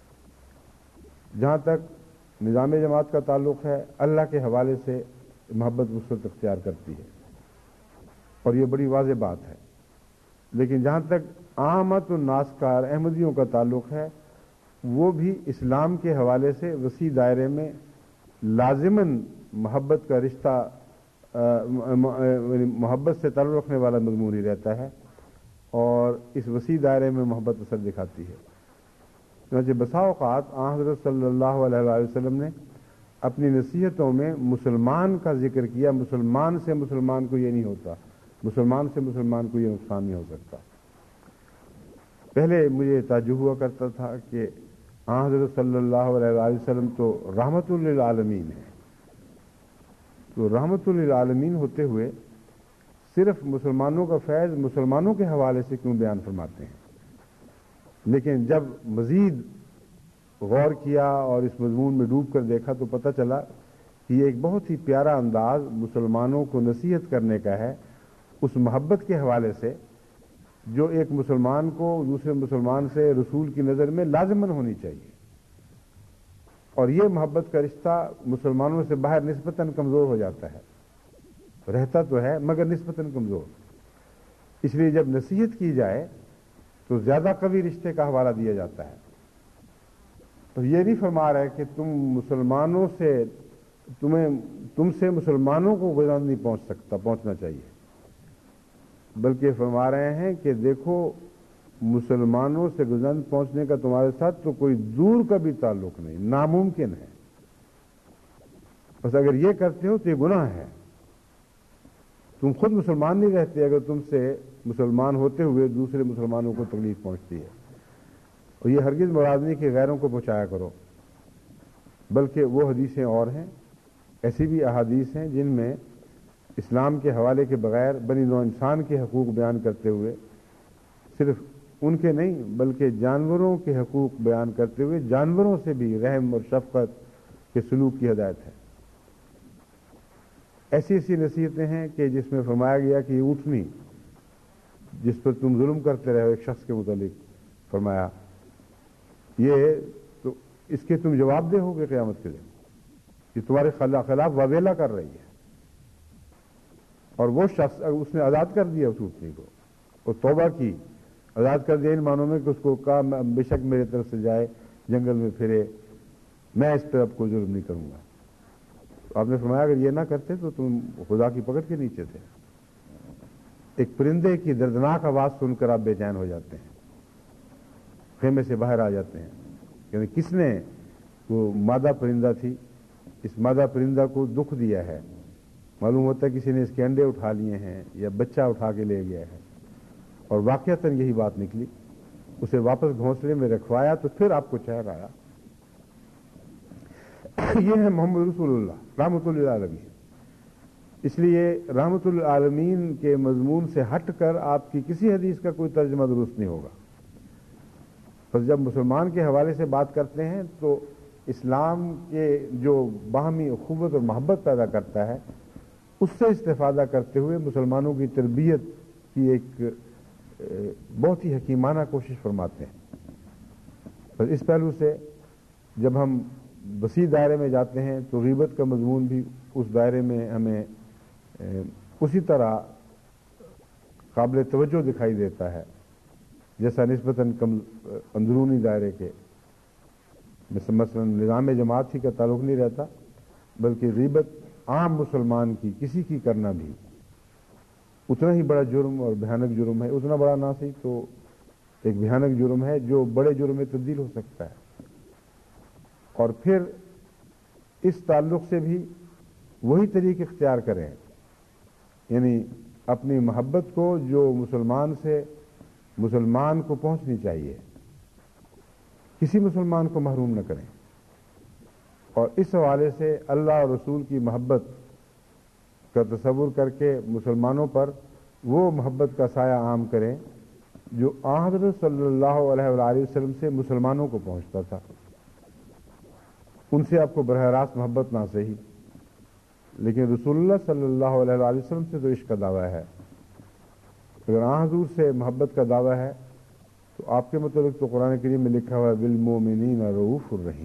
جہاں تک نظام جماعت کا تعلق ہے، اللہ کے حوالے سے محبت وسعت اختیار کرتی ہے اور یہ بڑی واضح بات ہے. لیکن جہاں تک عامت الناس کا احمدیوں کا تعلق ہے، وہ بھی اسلام کے حوالے سے وسیع دائرے میں لازماً محبت کا رشتہ محبت سے تعلق رکھنے والا مضمون ہی رہتا ہے، اور اس وسیع دائرے میں محبت اثر دکھاتی ہے. چنانچہ بسا اوقات آن حضرت صلی اللہ علیہ وآلہ وسلم نے اپنی نصیحتوں میں مسلمان کا ذکر کیا. مسلمان سے مسلمان کو یہ نہیں ہوتا، مسلمان سے مسلمان کو یہ نقصان نہیں ہو سکتا. پہلے مجھے تعجب ہوا کرتا تھا کہ آن حضرت صلی اللہ علیہ وآلہ وسلم تو رحمت للعالمین ہے، تو رحمت للعالمین ہوتے ہوئے صرف مسلمانوں کا فیض مسلمانوں کے حوالے سے کیوں بیان فرماتے ہیں؟ لیکن جب مزید غور کیا اور اس مضمون میں ڈوب کر دیکھا تو پتہ چلا کہ یہ ایک بہت ہی پیارا انداز مسلمانوں کو نصیحت کرنے کا ہے اس محبت کے حوالے سے جو ایک مسلمان کو دوسرے مسلمان سے رسول کی نظر میں لازماً ہونی چاہیے. اور یہ محبت کا رشتہ مسلمانوں سے باہر نسبتاً کمزور ہو جاتا ہے، رہتا تو ہے مگر نسبتاً کمزور. اس لیے جب نصیحت کی جائے تو زیادہ قوی رشتے کا حوالہ دیا جاتا ہے. تو یہ نہیں فرما رہے کہ تم مسلمانوں سے تمہیں تم سے مسلمانوں کو گزران نہیں پہنچ سکتا پہنچنا چاہیے، بلکہ فرما رہے ہیں کہ دیکھو مسلمانوں سے گزران پہنچنے کا تمہارے ساتھ تو کوئی دور کا بھی تعلق نہیں، ناممکن ہے. بس اگر یہ کرتے ہو تو یہ گناہ ہے. تم خود مسلمان نہیں رہتے اگر تم سے مسلمان ہوتے ہوئے دوسرے مسلمانوں کو تکلیف پہنچتی ہے. اور یہ ہرگز مراد نہیں کہ غیروں کو پہنچایا کرو، بلکہ وہ حدیثیں اور ہیں، ایسی بھی احادیث ہیں جن میں اسلام کے حوالے کے بغیر بنی نوع انسان کے حقوق بیان کرتے ہوئے صرف ان کے نہیں بلکہ جانوروں کے حقوق بیان کرتے ہوئے جانوروں سے بھی رحم اور شفقت کے سلوک کی ہدایت ہے. ایسی ایسی نصیحتیں ہیں کہ جس میں فرمایا گیا کہ یہ اونٹنی جس پر تم ظلم کرتے رہے ہو ایک شخص کے متعلق فرمایا یہ تو اس کے تم جواب دے ہو گے قیامت کے دن، یہ تمہارے خلاف واویلا کر رہی ہے. اور وہ شخص اس نے آزاد کر دیا اس اونٹنی کو اور توبہ کی، آزاد کر دیا ان معنوں میں کہ اس کو کہا بے شک میرے طرف سے جائے جنگل میں پھرے، میں اس پہ اب کوئی ظلم نہیں کروں گا. آپ نے فرمایا اگر یہ نہ کرتے تو تم خدا کی پکڑ کے نیچے تھے. ایک پرندے کی دردناک آواز سن کر آپ بے چین ہو جاتے ہیں، خیمے سے باہر آ جاتے ہیں. یعنی کس نے وہ مادہ پرندہ تھی، اس مادہ پرندہ کو دکھ دیا ہے، معلوم ہوتا ہے کسی نے اس کے انڈے اٹھا لیے ہیں یا بچہ اٹھا کے لے گیا ہے، اور واقعتاً یہی بات نکلی. اسے واپس گھونسلے میں رکھوایا تو پھر آپ کو چہر آیا. یہ ہے محمد رسول اللہ رحمت للعالمین. اس لیے رحمت للعالمین کے مضمون سے ہٹ کر آپ کی کسی حدیث کا کوئی ترجمہ درست نہیں ہوگا. بس جب مسلمان کے حوالے سے بات کرتے ہیں تو اسلام کے جو باہمی اخوت اور محبت پیدا کرتا ہے اس سے استفادہ کرتے ہوئے مسلمانوں کی تربیت کی ایک بہت ہی حکیمانہ کوشش فرماتے ہیں. بس اس پہلو سے جب ہم وسیع دائرے میں جاتے ہیں تو غیبت کا مضمون بھی اس دائرے میں ہمیں اسی طرح قابل توجہ دکھائی دیتا ہے جیسا نسبتاً کم اندرونی دائرے کے مثلا نظام جماعت ہی کا تعلق نہیں رہتا، بلکہ غیبت عام مسلمان کی کسی کی کرنا بھی اتنا ہی بڑا جرم اور بھیانک جرم ہے. اتنا بڑا نہ صحیح تو ایک بھیانک جرم ہے جو بڑے جرم میں تبدیل ہو سکتا ہے. اور پھر اس تعلق سے بھی وہی طریقے اختیار کریں، یعنی اپنی محبت کو جو مسلمان سے مسلمان کو پہنچنی چاہیے کسی مسلمان کو محروم نہ کریں. اور اس حوالے سے اللہ اور رسول کی محبت کا تصور کر کے مسلمانوں پر وہ محبت کا سایہ عام کریں جو آن حضرت صلی اللہ علیہ وآلہ وسلم سے مسلمانوں کو پہنچتا تھا. ان سے آپ کو براہ راست محبت نہ صحیح، لیکن رسول اللہ صلی اللہ علیہ وآلہ وسلم سے تو عشق کا دعویٰ ہے. اگر آن حضور سے محبت کا دعویٰ ہے تو آپ کے متعلق تو قرآن کریم میں لکھا ہوا ہے بالمؤمنین رؤوف الرحیم.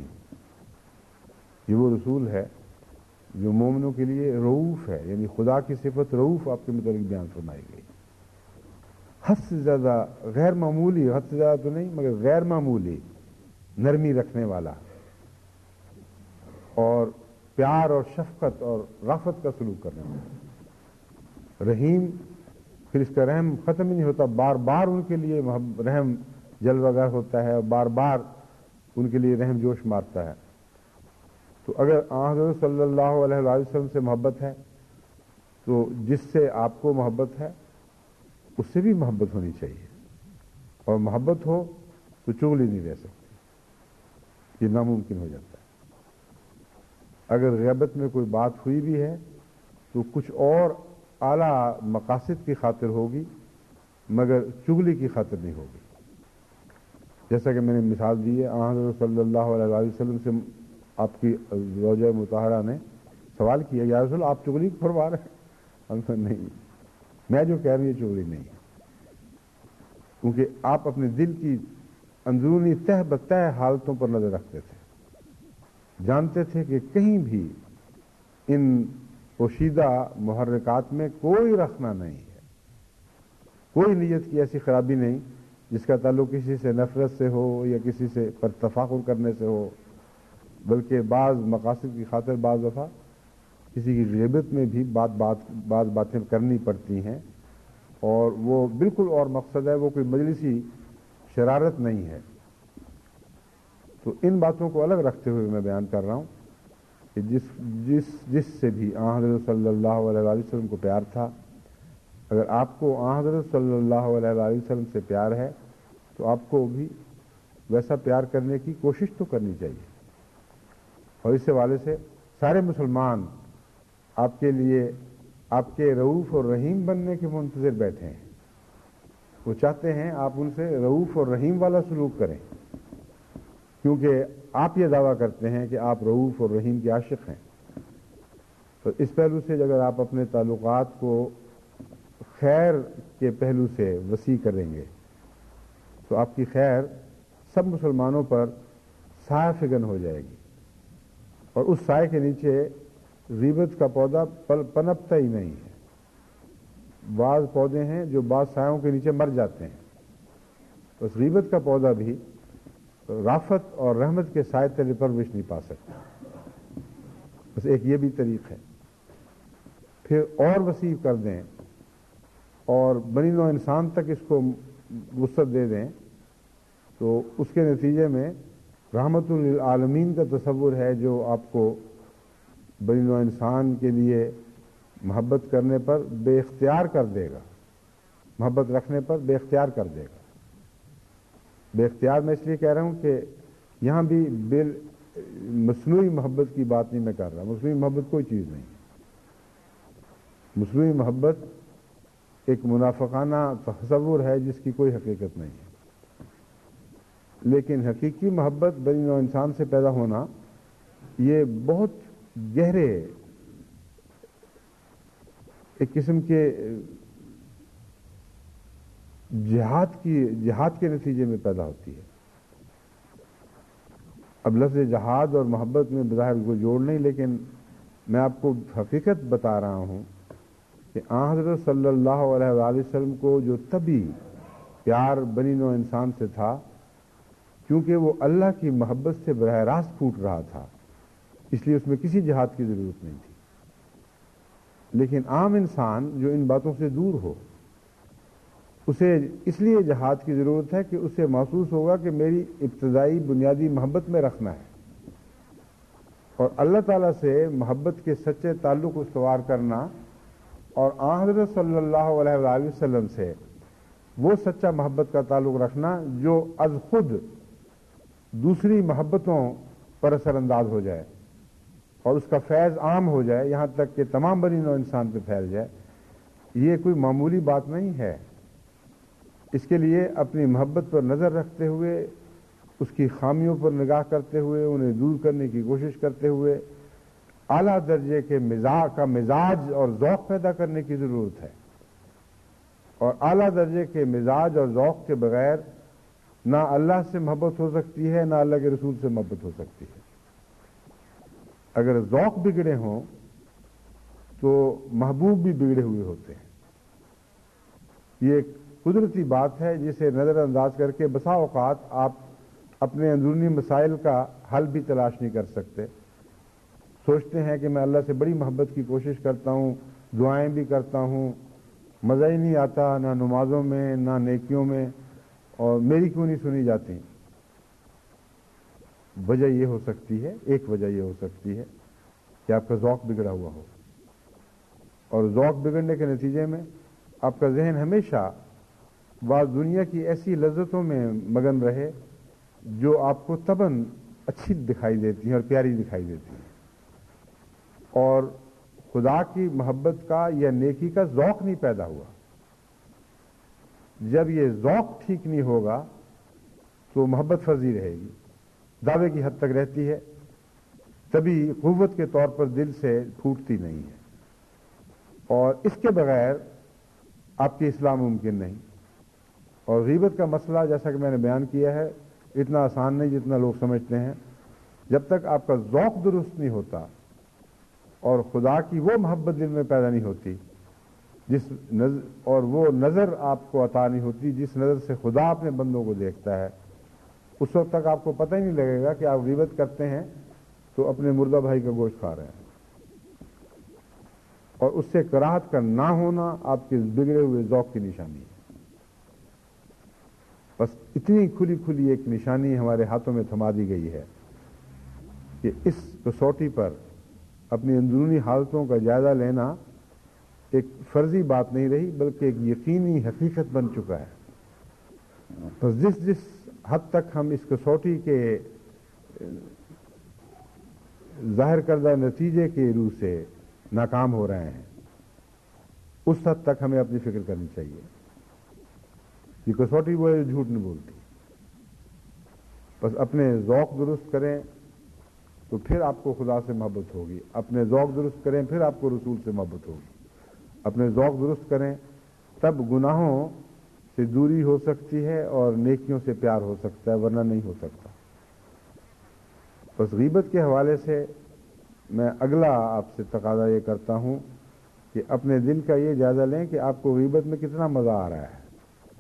یہ وہ رسول ہے جو مومنوں کے لیے رؤوف ہے، یعنی خدا کی صفت رؤوف آپ کے متعلق بیان فرمائی گئی. حد سے زیادہ غیر معمولی، حد سے زیادہ تو نہیں مگر غیر معمولی نرمی رکھنے والا اور پیار اور شفقت اور رافت کا سلوک کرنے والا. رحیم، پھر اس کا رحم ختم ہی نہیں ہوتا، بار بار ان کے لیے رحم جلوہ گر ہوتا ہے اور بار بار ان کے لیے رحم جوش مارتا ہے. تو اگر حضرت صلی اللہ علیہ وآلہ وسلم سے محبت ہے تو جس سے آپ کو محبت ہے اس سے بھی محبت ہونی چاہیے، اور محبت ہو تو چغلی نہیں رہ سکتی، یہ ناممکن ہو جاتا ہے. اگر غیبت میں کوئی بات ہوئی بھی ہے تو کچھ اور اعلیٰ مقاصد کی خاطر ہوگی مگر چغلی کی خاطر نہیں ہوگی. جیسا کہ میں نے مثال دی ہے، آن حضرت صلی اللہ علیہ وآلہ وسلم سے آپ کی زوجہ مطہرہ نے سوال کیا، یا رسول آپ چغلی فرما رہے ہیں؟ ہم نے نہیں، میں جو کہہ رہی ہوں چغلی نہیں ہے، کیونکہ آپ اپنے دل کی اندرونی تہ بتہ حالتوں پر نظر رکھتے تھے، جانتے تھے کہ کہیں بھی ان پوشیدہ محرکات میں کوئی رخنا نہیں ہے، کوئی نیت کی ایسی خرابی نہیں جس کا تعلق کسی سے نفرت سے ہو یا کسی سے پر تفاخر کرنے سے ہو، بلکہ بعض مقاصد کی خاطر بعض دفعہ کسی کی غیبت میں بھی بات بات بعض باتیں کرنی پڑتی ہیں، اور وہ بالکل اور مقصد ہے، وہ کوئی مجلسی شرارت نہیں ہے. تو ان باتوں کو الگ رکھتے ہوئے میں بیان کر رہا ہوں کہ جس جس جس سے بھی آن حضرت صلی اللہ علیہ وآلہ وسلم کو پیار تھا، اگر آپ کو آن حضرت صلی اللہ علیہ وآلہ وسلم سے پیار ہے تو آپ کو بھی ویسا پیار کرنے کی کوشش تو کرنی چاہیے. اور اس حوالے سے سارے مسلمان آپ کے لیے آپ کے رؤوف اور رحیم بننے کے منتظر بیٹھے ہیں. وہ چاہتے ہیں آپ ان سے رؤوف اور رحیم والا سلوک کریں، کیونکہ آپ یہ دعویٰ کرتے ہیں کہ آپ رؤوف اور رحیم کے عاشق ہیں. تو اس پہلو سے اگر آپ اپنے تعلقات کو خیر کے پہلو سے وسیع کریں گے تو آپ کی خیر سب مسلمانوں پر سایہ فگن ہو جائے گی، اور اس سائے کے نیچے غیبت کا پودا پل پنپتا ہی نہیں ہے. بعض پودے ہیں جو بعض سایوں کے نیچے مر جاتے ہیں، اس غیبت کا پودا بھی رافت اور رحمت کے سائے تلے پرورش نہیں پا سکتا. بس ایک یہ بھی طریق ہے. پھر اور وسیع کر دیں اور بنی نوع انسان تک اس کو وسعت دے دیں تو اس کے نتیجے میں رحمت للعالمین کا تصور ہے جو آپ کو بنی نوع انسان کے لیے محبت کرنے پر بے اختیار کر دے گا، محبت رکھنے پر بے اختیار کر دے گا. بے اختیار میں اس لیے کہہ رہا ہوں کہ یہاں بھی بال مصنوعی محبت کی بات نہیں میں کر رہا. مصنوعی محبت کوئی چیز نہیں. مصنوعی محبت ایک منافقانہ تصور ہے جس کی کوئی حقیقت نہیں ہے. لیکن حقیقی محبت بنی نوع انسان سے پیدا ہونا یہ بہت گہرے ایک قسم کے جہاد کی جہاد کے نتیجے میں پیدا ہوتی ہے. اب لفظ جہاد اور محبت میں بظاہر کوئی جوڑ نہیں، لیکن میں آپ کو حقیقت بتا رہا ہوں کہ آن حضرت صلی اللہ علیہ وآلہ وسلم کو جو طبی پیار بنی نوع انسان سے تھا، کیونکہ وہ اللہ کی محبت سے براہ راست پھوٹ رہا تھا، اس لیے اس میں کسی جہاد کی ضرورت نہیں تھی. لیکن عام انسان جو ان باتوں سے دور ہو، اسے اس لیے جہاد کی ضرورت ہے کہ اسے محسوس ہوگا کہ میری ابتدائی بنیادی محبت میں رکھنا ہے، اور اللہ تعالیٰ سے محبت کے سچے تعلق استوار کرنا اور آن حضرت صلی اللہ علیہ وآلہ وسلم سے وہ سچا محبت کا تعلق رکھنا جو از خود دوسری محبتوں پر اثر انداز ہو جائے اور اس کا فیض عام ہو جائے، یہاں تک کہ تمام بنی نوع انسان پہ پھیل جائے. یہ کوئی معمولی بات نہیں ہے. اس کے لیے اپنی محبت پر نظر رکھتے ہوئے، اس کی خامیوں پر نگاہ کرتے ہوئے، انہیں دور کرنے کی کوشش کرتے ہوئے اعلیٰ درجے کے مزاج کا مزاج اور ذوق پیدا کرنے کی ضرورت ہے. اور اعلیٰ درجے کے مزاج اور ذوق کے بغیر نہ اللہ سے محبت ہو سکتی ہے، نہ اللہ کے رسول سے محبت ہو سکتی ہے. اگر ذوق بگڑے ہوں تو محبوب بھی بگڑے ہوئے ہوتے ہیں. یہ ایک قدرتی بات ہے جسے نظر انداز کر کے بسا اوقات آپ اپنے اندرونی مسائل کا حل بھی تلاش نہیں کر سکتے. سوچتے ہیں کہ میں اللہ سے بڑی محبت کی کوشش کرتا ہوں، دعائیں بھی کرتا ہوں، مزہ ہی نہیں آتا نہ نمازوں میں نہ نیکیوں میں، اور میری کیوں نہیں سنی جاتی. وجہ یہ ہو سکتی ہے، ایک وجہ یہ ہو سکتی ہے کہ آپ کا ذوق بگڑا ہوا ہو، اور ذوق بگڑنے کے نتیجے میں آپ کا ذہن ہمیشہ بعض دنیا کی ایسی لذتوں میں مگن رہے جو آپ کو طبعاً اچھی دکھائی دیتی ہیں اور پیاری دکھائی دیتی ہیں، اور خدا کی محبت کا یا نیکی کا ذوق نہیں پیدا ہوا. جب یہ ذوق ٹھیک نہیں ہوگا تو محبت فرضی رہے گی, دعوے کی حد تک رہتی ہے, تبھی قوت کے طور پر دل سے پھوٹتی نہیں ہے, اور اس کے بغیر آپ کی اصلاح ممکن نہیں. اور غیبت کا مسئلہ جیسا کہ میں نے بیان کیا ہے اتنا آسان نہیں جتنا لوگ سمجھتے ہیں. جب تک آپ کا ذوق درست نہیں ہوتا اور خدا کی وہ محبت دل میں پیدا نہیں ہوتی جس نظر اور وہ نظر آپ کو عطا نہیں ہوتی جس نظر سے خدا اپنے بندوں کو دیکھتا ہے, اس وقت تک آپ کو پتہ ہی نہیں لگے گا کہ آپ غیبت کرتے ہیں تو اپنے مردہ بھائی کا گوشت کھا رہے ہیں. اور اس سے کراہت کا نہ ہونا آپ کے بگڑے ہوئے ذوق کی نشانی ہے. بس اتنی کھلی کھلی ایک نشانی ہمارے ہاتھوں میں تھما دی گئی ہے کہ اس کسوٹی پر اپنی اندرونی حالتوں کا جائزہ لینا ایک فرضی بات نہیں رہی بلکہ ایک یقینی حقیقت بن چکا ہے. بس جس جس حد تک ہم اس کسوٹی کے ظاہر کردہ نتیجے کے روح سے ناکام ہو رہے ہیں اس حد تک ہمیں اپنی فکر کرنی چاہیے. یہ کسوٹی وہ ہے جھوٹ نہیں بولتی. بس اپنے ذوق درست کریں تو پھر آپ کو خدا سے محبت ہوگی, اپنے ذوق درست کریں پھر آپ کو رسول سے محبت ہوگی, اپنے ذوق درست کریں تب گناہوں سے دوری ہو سکتی ہے اور نیکیوں سے پیار ہو سکتا ہے, ورنہ نہیں ہو سکتا. بس غیبت کے حوالے سے میں اگلا آپ سے تقاضا یہ کرتا ہوں کہ اپنے دل کا یہ جائزہ لیں کہ آپ کو غیبت میں کتنا مزہ آ رہا ہے.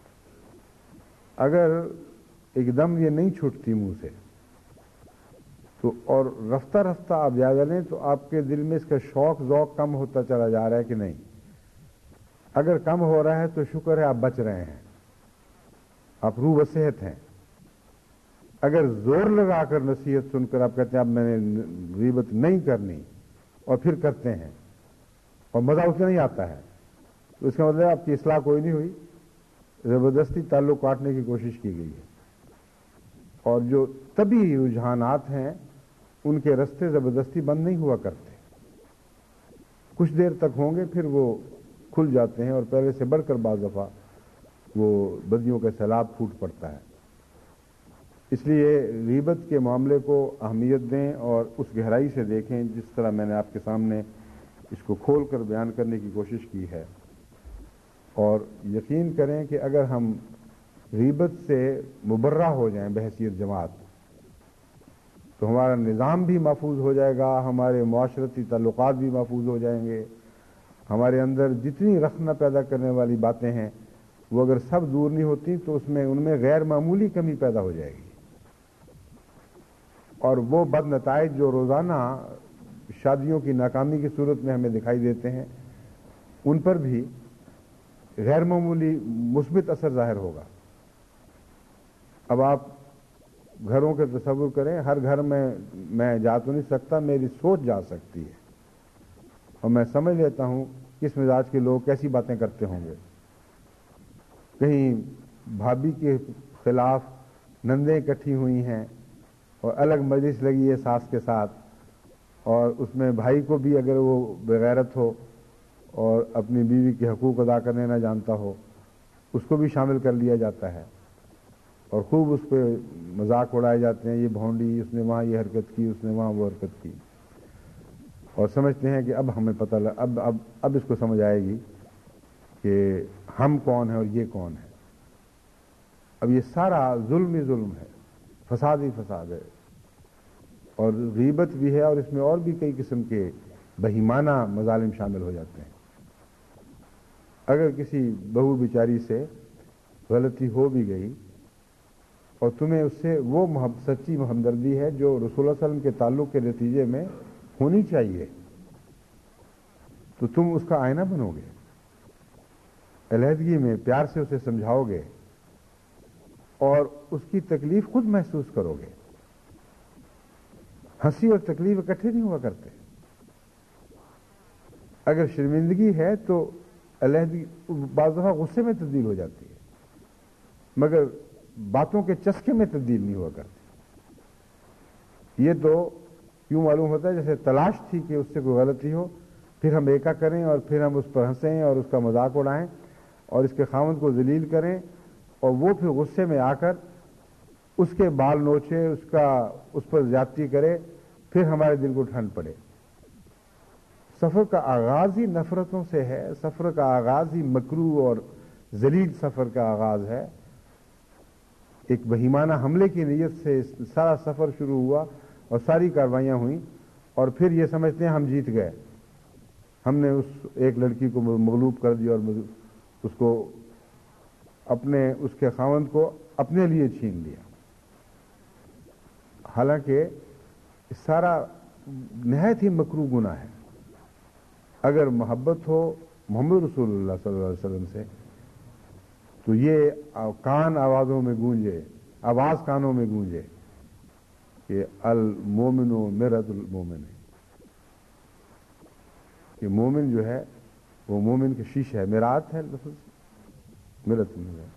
اگر ایک دم یہ نہیں چھوٹتی منہ سے تو اور رفتہ رفتہ آپ جائزہ لیں تو آپ کے دل میں اس کا شوق ذوق کم ہوتا چلا جا رہا ہے کہ نہیں. اگر کم ہو رہا ہے تو شکر ہے آپ بچ رہے ہیں, آپ روح و صحت ہیں. اگر زور لگا کر نصیحت سن کر آپ کہتے ہیں اب میں نے غیبت نہیں کرنی اور پھر کرتے ہیں اور مزہ اس میں نہیں آتا ہے تو اس کا مطلب آپ کی اصلاح کوئی نہیں ہوئی, زبردستی تعلق کاٹنے کی کوشش کی گئی ہے. اور جو طبی رجحانات ہیں ان کے رستے زبردستی بند نہیں ہوا کرتے, کچھ دیر تک ہوں گے پھر وہ کھل جاتے ہیں اور پہلے سے بڑھ کر بعض دفعہ وہ بدیوں کا سیلاب پھوٹ پڑتا ہے. اس لیے غیبت کے معاملے کو اہمیت دیں اور اس گہرائی سے دیکھیں جس طرح میں نے آپ کے سامنے اس کو کھول کر بیان کرنے کی کوشش کی ہے. اور یقین کریں کہ اگر ہم غیبت سے مبرہ ہو جائیں بحیثیت جماعت تو ہمارا نظام بھی محفوظ ہو جائے گا, ہمارے معاشرتی تعلقات بھی محفوظ ہو جائیں گے, ہمارے اندر جتنی رخنہ پیدا کرنے والی باتیں ہیں وہ اگر سب دور نہیں ہوتی تو اس میں ان میں غیر معمولی کمی پیدا ہو جائے گی. اور وہ بد نتائج جو روزانہ شادیوں کی ناکامی کی صورت میں ہمیں دکھائی دیتے ہیں ان پر بھی غیر معمولی مثبت اثر ظاہر ہوگا. اب آپ گھروں کے تصور کریں, ہر گھر میں میں جا تو نہیں سکتا, میری سوچ جا سکتی ہے اور میں سمجھ لیتا ہوں کس مزاج کے لوگ کیسی باتیں کرتے ہوں گے. کہیں بھابھی کے خلاف نندیں اکٹھی ہوئی ہیں اور الگ مجلس لگی ہے ساس کے ساتھ, اور اس میں بھائی کو بھی اگر وہ بغیرت ہو اور اپنی بیوی کے حقوق ادا کرنے نہ جانتا ہو اس کو بھی شامل کر لیا جاتا ہے اور خوب اس پہ مذاق اڑائے جاتے ہیں, یہ بھونڈی, اس نے وہاں یہ حرکت کی, اس نے وہاں وہ حرکت کی, اور سمجھتے ہیں کہ اب ہمیں پتہ لگ اب اب اب اس کو سمجھ آئے گی کہ ہم کون ہیں اور یہ کون ہے. اب یہ سارا ظلم ہی ظلم ہے, فساد ہی فساد ہے, اور غیبت بھی ہے, اور اس میں اور بھی کئی قسم کے بہیمانہ مظالم شامل ہو جاتے ہیں. اگر کسی بہو بیچاری سے غلطی ہو بھی گئی اور تمہیں اس سے وہ محب سچی ہمدردی ہے جو رسول اللہ صلی اللہ علیہ وسلم کے تعلق کے نتیجے میں ہونی چاہیے, تو تم اس کا آئینہ بنو گے, علیحدگی میں پیار سے اسے سمجھاؤ گے اور اس کی تکلیف خود محسوس کرو گے. ہنسی اور تکلیف اکٹھے نہیں ہوا کرتے. اگر شرمندگی ہے تو علیحدگی بعض دفعہ غصے میں تبدیل ہو جاتی ہے, مگر باتوں کے چسکے میں تبدیل نہیں ہوا کرتی. یہ تو یوں معلوم ہوتا ہے جیسے تلاش تھی کہ اس سے کوئی غلطی ہو, پھر ہم ایکا کریں اور پھر ہم اس پر ہنسیں اور اس کا مذاق اڑائیں اور اس کے خاوند کو ذلیل کریں اور وہ پھر غصے میں آ کر اس کے بال نوچے، اس کا اس پر زیادتی کرے، پھر ہمارے دل کو ٹھنڈ پڑے۔ سفر کا آغاز ہی نفرتوں سے ہے، سفر کا آغاز ہی مکروہ اور ذلیل سفر کا آغاز ہے۔ ایک بہیمانہ حملے کی نیت سے سارا سفر شروع ہوا اور ساری کاروائیاں ہوئیں، اور پھر یہ سمجھتے ہیں ہم جیت گئے، ہم نے اس ایک لڑکی کو مغلوب کر دیا اور اس کو اپنے اس کے خاوند کو اپنے لیے چھین لیا۔ حالانکہ سارا نہایت ہی مکروہ گناہ ہے۔ اگر محبت ہو محمد رسول اللہ صلی اللہ علیہ وسلم سے تو یہ کان آوازوں میں گونجے، آواز کانوں میں گونجے کہ المومن مرۃ المومن، کہ مومن جو ہے وہ مومن کے شیشہ ہے، مرآت ہے لفظ مرۃ المومن۔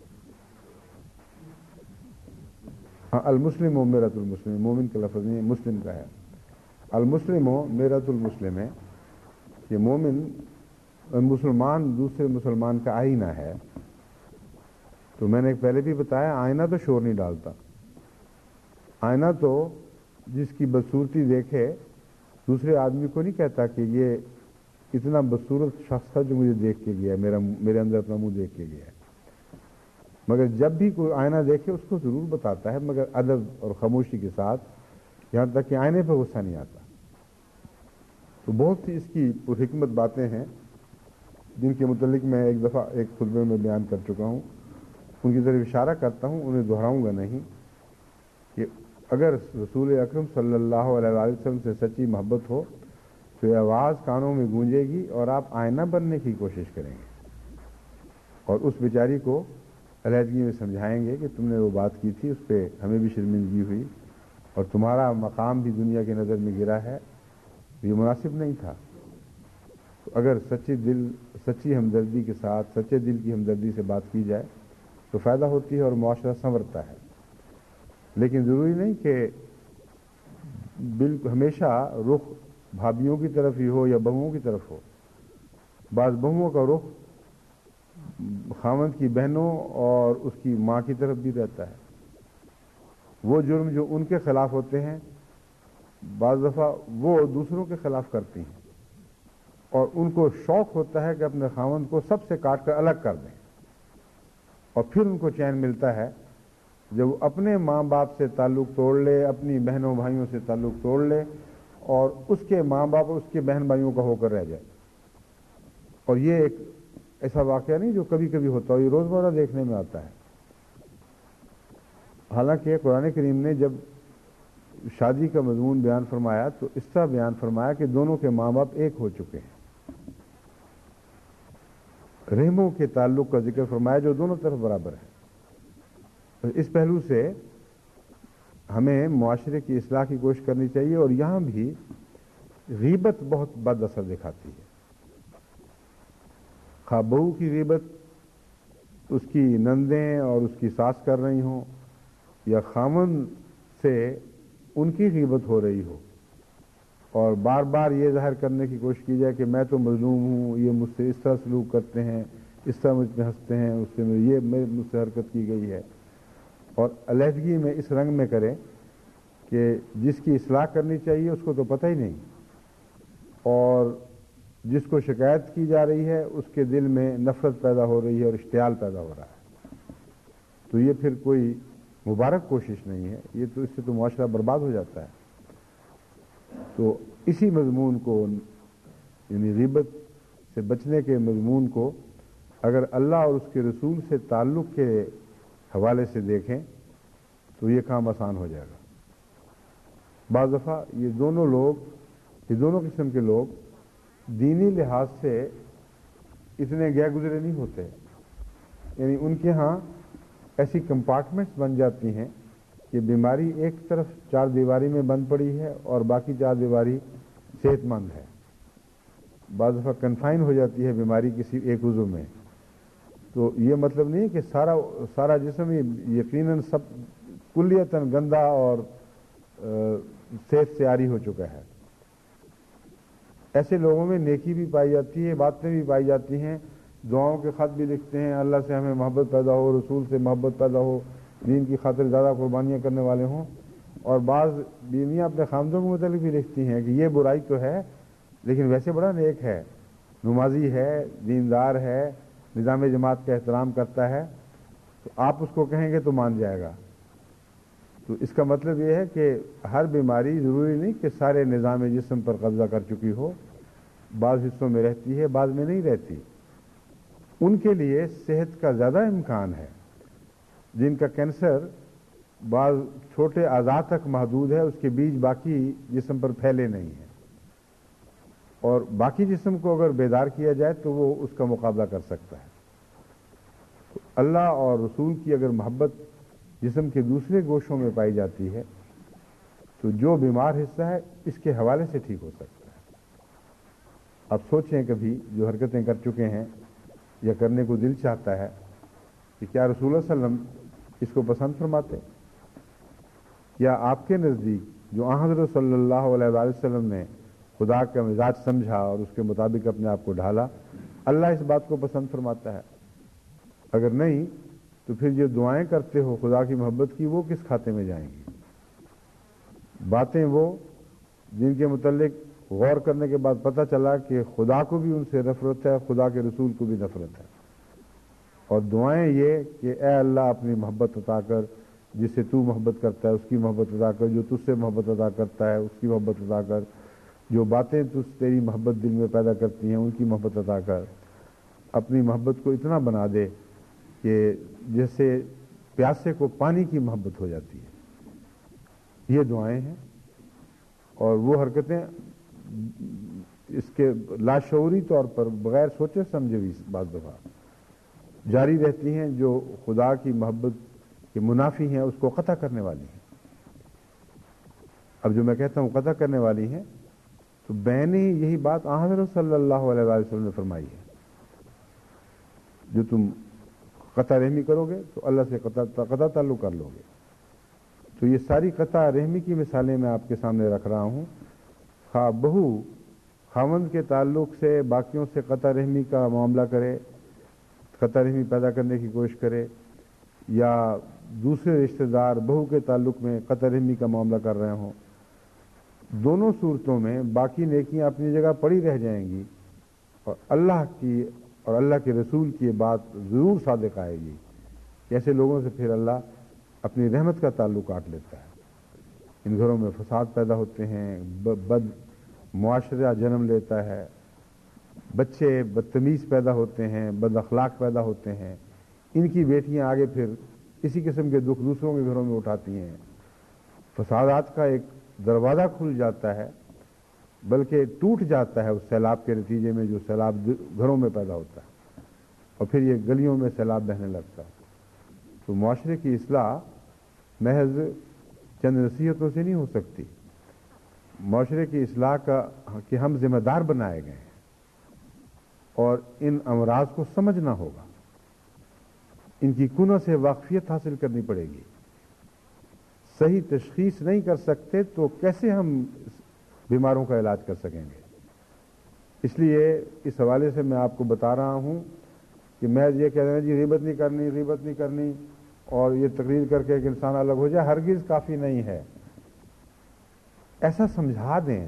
ہاں المسلم و مرۃ المسلم، مومن کا لفظ نہیں ہے، مسلم کا ہے۔ المسلم و مرۃ المسلم ہے کہ مومن مسلمان دوسرے مسلمان کا آئینہ ہے۔ تو میں نے پہلے بھی بتایا آئینہ تو شور نہیں ڈالتا، آئینہ تو جس کی بدصورتی دیکھے دوسرے آدمی کو نہیں کہتا کہ یہ اتنا بدصورت شخص تھا جو مجھے دیکھ کے گیا، میرا میرے اندر اپنا منہ دیکھ کے گیا ہے، مگر جب بھی کوئی آئینہ دیکھے اس کو ضرور بتاتا ہے، مگر ادب اور خاموشی کے ساتھ، یہاں تک کہ آئینے پہ غصہ نہیں آتا۔ تو بہت سی اس کی پرحکمت باتیں ہیں جن کے متعلق میں ایک دفعہ ایک خطبے میں بیان کر چکا ہوں، ان کی طرف اشارہ کرتا ہوں، انہیں دہراؤں گا نہیں، کہ اگر رسول اکرم صلی اللہ علیہ وآلہ وسلم سے سچی محبت ہو تو یہ آواز کانوں میں گونجے گی اور آپ آئینہ بننے کی کوشش کریں گے اور اس بیچاری کو علیحدگی میں سمجھائیں گے کہ تم نے وہ بات کی تھی، اس پہ ہمیں بھی شرمندگی ہوئی اور تمہارا مقام بھی دنیا کی نظر میں گرا ہے، یہ مناسب نہیں تھا۔ تو اگر سچی دل سچی ہمدردی کے ساتھ سچے دل کی ہمدردی سے بات کی جائے تو فائدہ ہوتی ہے اور معاشرہ سنورتا ہے، لیکن ضروری نہیں کہ بالکل ہمیشہ رخ بھابھیوں کی طرف ہی ہو یا بہوؤں کی طرف ہو۔ بعض بہوؤں کا رخ خاوند کی بہنوں اور اس کی ماں کی طرف بھی رہتا ہے۔ وہ جرم جو ان کے خلاف ہوتے ہیں بعض دفعہ وہ دوسروں کے خلاف کرتی ہیں، اور ان کو شوق ہوتا ہے کہ اپنے خاوند کو سب سے کاٹ کر الگ کر دیں، اور پھر ان کو چین ملتا ہے جب وہ اپنے ماں باپ سے تعلق توڑ لے، اپنی بہنوں بھائیوں سے تعلق توڑ لے اور اس کے ماں باپ اور اس کے بہن بھائیوں کا ہو کر رہ جائے۔ اور یہ ایک ایسا واقعہ نہیں جو کبھی کبھی ہوتا ہو، یہ روزمرہ دیکھنے میں آتا ہے۔ حالانکہ قرآن کریم نے جب شادی کا مضمون بیان فرمایا تو اس طرح بیان فرمایا کہ دونوں کے ماں باپ ایک ہو چکے ہیں۔ رحموں کے تعلق کا ذکر فرمایا جو دونوں طرف برابر ہے۔ اس پہلو سے ہمیں معاشرے کی اصلاح کی کوشش کرنی چاہیے، اور یہاں بھی غیبت بہت بد اثر دکھاتی ہے۔ خواہ بہو کی غیبت اس کی نندیں اور اس کی ساس کر رہی ہوں، یا خامن سے ان کی غیبت ہو رہی ہو اور بار بار یہ ظاہر کرنے کی کوشش کی جائے کہ میں تو مظلوم ہوں، یہ مجھ سے اس طرح سلوک کرتے ہیں، اس طرح مجھ پہ ہنستے ہیں، اس سے یہ مجھ سے حرکت کی گئی ہے، اور علیحدگی میں اس رنگ میں کرے کہ جس کی اصلاح کرنی چاہیے اس کو تو پتہ ہی نہیں، اور جس کو شکایت کی جا رہی ہے اس کے دل میں نفرت پیدا ہو رہی ہے اور اشتعال پیدا ہو رہا ہے۔ تو یہ پھر کوئی مبارک کوشش نہیں ہے، یہ تو اس سے تو معاشرہ برباد ہو جاتا ہے۔ تو اسی مضمون کو، یعنی غیبت سے بچنے کے مضمون کو اگر اللہ اور اس کے رسول سے تعلق کے حوالے سے دیکھیں تو یہ کام آسان ہو جائے گا۔ بعض دفعہ یہ دونوں لوگ یہ دونوں قسم کے لوگ دینی لحاظ سے اتنے گئے گزرے نہیں ہوتے، یعنی ان کے ہاں ایسی کمپارٹمنٹس بن جاتی ہیں کہ بیماری ایک طرف چار دیواری میں بند پڑی ہے اور باقی چار دیواری صحت مند ہے۔ بعض دفعہ کنفائن ہو جاتی ہے بیماری کسی ایک عضو میں، تو یہ مطلب نہیں کہ سارا سارا جسم یقیناً سب کلیتاً گندا اور صحت سے عاری ہو چکا ہے۔ ایسے لوگوں میں نیکی بھی پائی جاتی ہے، باتیں بھی پائی جاتی ہیں، دعاؤں کے خط بھی لکھتے ہیں، اللہ سے ہمیں محبت پیدا ہو، رسول سے محبت پیدا ہو، دین کی خاطر زیادہ قربانیاں کرنے والے ہوں۔ اور بعض بیویاں اپنے خامدوں کے متعلق بھی لکھتی ہیں کہ یہ برائی تو ہے لیکن ویسے بڑا نیک ہے، نمازی ہے، دیندار ہے، نظام جماعت کا احترام کرتا ہے، تو آپ اس کو کہیں گے تو مان جائے گا۔ تو اس کا مطلب یہ ہے کہ ہر بیماری ضروری نہیں کہ سارے نظام جسم پر قبضہ کر چکی ہو، بعض حصوں میں رہتی ہے، بعض میں نہیں رہتی۔ ان کے لیے صحت کا زیادہ امکان ہے۔ جن کا کینسر بعض چھوٹے اعضاء تک محدود ہے، اس کے بیج باقی جسم پر پھیلے نہیں ہیں، اور باقی جسم کو اگر بیدار کیا جائے تو وہ اس کا مقابلہ کر سکتا ہے۔ تو اللہ اور رسول کی اگر محبت جسم کے دوسرے گوشوں میں پائی جاتی ہے تو جو بیمار حصہ ہے اس کے حوالے سے ٹھیک ہو سکتا ہے۔ اب سوچیں کبھی جو حرکتیں کر چکے ہیں یا کرنے کو دل چاہتا ہے کہ کیا رسول اللہ صلی اللہ علیہ وسلم اس کو پسند فرماتے؟ یا آپ کے نزدیک جو آن حضرت صلی اللہ علیہ وآلہ وسلم نے خدا کا مزاج سمجھا اور اس کے مطابق اپنے آپ کو ڈھالا، اللہ اس بات کو پسند فرماتا ہے؟ اگر نہیں تو پھر جو دعائیں کرتے ہو خدا کی محبت کی، وہ کس کھاتے میں جائیں گی؟ باتیں وہ جن کے متعلق غور کرنے کے بعد پتہ چلا کہ خدا کو بھی ان سے نفرت ہے، خدا کے رسول کو بھی نفرت ہے، اور دعائیں یہ کہ اے اللہ اپنی محبت عطا کر، جس سے تو محبت کرتا ہے اس کی محبت عطا کر، جو تجھ سے محبت عطا کرتا ہے اس کی محبت عطا کر، جو باتیں تجھ تیری محبت دل میں پیدا کرتی ہیں ان کی محبت عطا کر، اپنی محبت کو اتنا بنا دے کہ جیسے پیاسے کو پانی کی محبت ہو جاتی ہے۔ یہ دعائیں ہیں، اور وہ حرکتیں اس کے لاشعوری طور پر بغیر سوچے سمجھے بھی بعض دفعہ جاری رہتی ہیں جو خدا کی محبت کے منافی ہیں، اس کو قطع کرنے والی ہیں۔ اب جو میں کہتا ہوں قطع کرنے والی ہیں تو بینی یہی بات آن حضرت صلی اللہ علیہ وآلہ وسلم نے فرمائی ہے، جو تم قطع رحمی کرو گے تو اللہ سے قطع قطع تعلق کر لو گے۔ تو یہ ساری قطع رحمی کی مثالیں میں آپ کے سامنے رکھ رہا ہوں۔ خواہ بہو خاوند کے تعلق سے باقیوں سے قطع رحمی کا معاملہ کرے، قطع رحمی پیدا کرنے کی کوشش کرے، یا دوسرے رشتہ دار بہو کے تعلق میں قطع رحمی کا معاملہ کر رہے ہوں، دونوں صورتوں میں باقی نیکیاں اپنی جگہ پڑی رہ جائیں گی، اور اللہ کی اور اللہ کے رسول کی یہ بات ضرور صادق آئے گی کہ ایسے لوگوں سے پھر اللہ اپنی رحمت کا تعلق کاٹ لیتا ہے۔ ان گھروں میں فساد پیدا ہوتے ہیں، بد معاشرہ جنم لیتا ہے، بچے بدتمیز پیدا ہوتے ہیں، بد اخلاق پیدا ہوتے ہیں، ان کی بیٹیاں آگے پھر اسی قسم کے دکھ دوسروں کے گھروں میں اٹھاتی ہیں، فسادات کا ایک دروازہ کھل جاتا ہے، بلکہ ٹوٹ جاتا ہے اس سیلاب کے نتیجے میں جو سیلاب گھروں میں پیدا ہوتا ہے، اور پھر یہ گلیوں میں سیلاب بہنے لگتا ہے۔ تو معاشرے کی اصلاح محض چند نصیحتوں سے نہیں ہو سکتی، معاشرے کی اصلاح کا کہ ہم ذمہ دار بنائے گئے ہیں، اور ان امراض کو سمجھنا ہوگا، ان کی کنوں سے واقفیت حاصل کرنی پڑے گی۔ صحیح تشخیص نہیں کر سکتے تو کیسے ہم بیماروں کا علاج کر سکیں گے؟ اس لیے اس حوالے سے میں آپ کو بتا رہا ہوں کہ میں یہ کہہ رہا ہوں جی غیبت نہیں کرنی، غیبت نہیں کرنی، اور یہ تقریر کر کے ایک انسان الگ ہو جائے، ہرگز کافی نہیں ہے۔ ایسا سمجھا دیں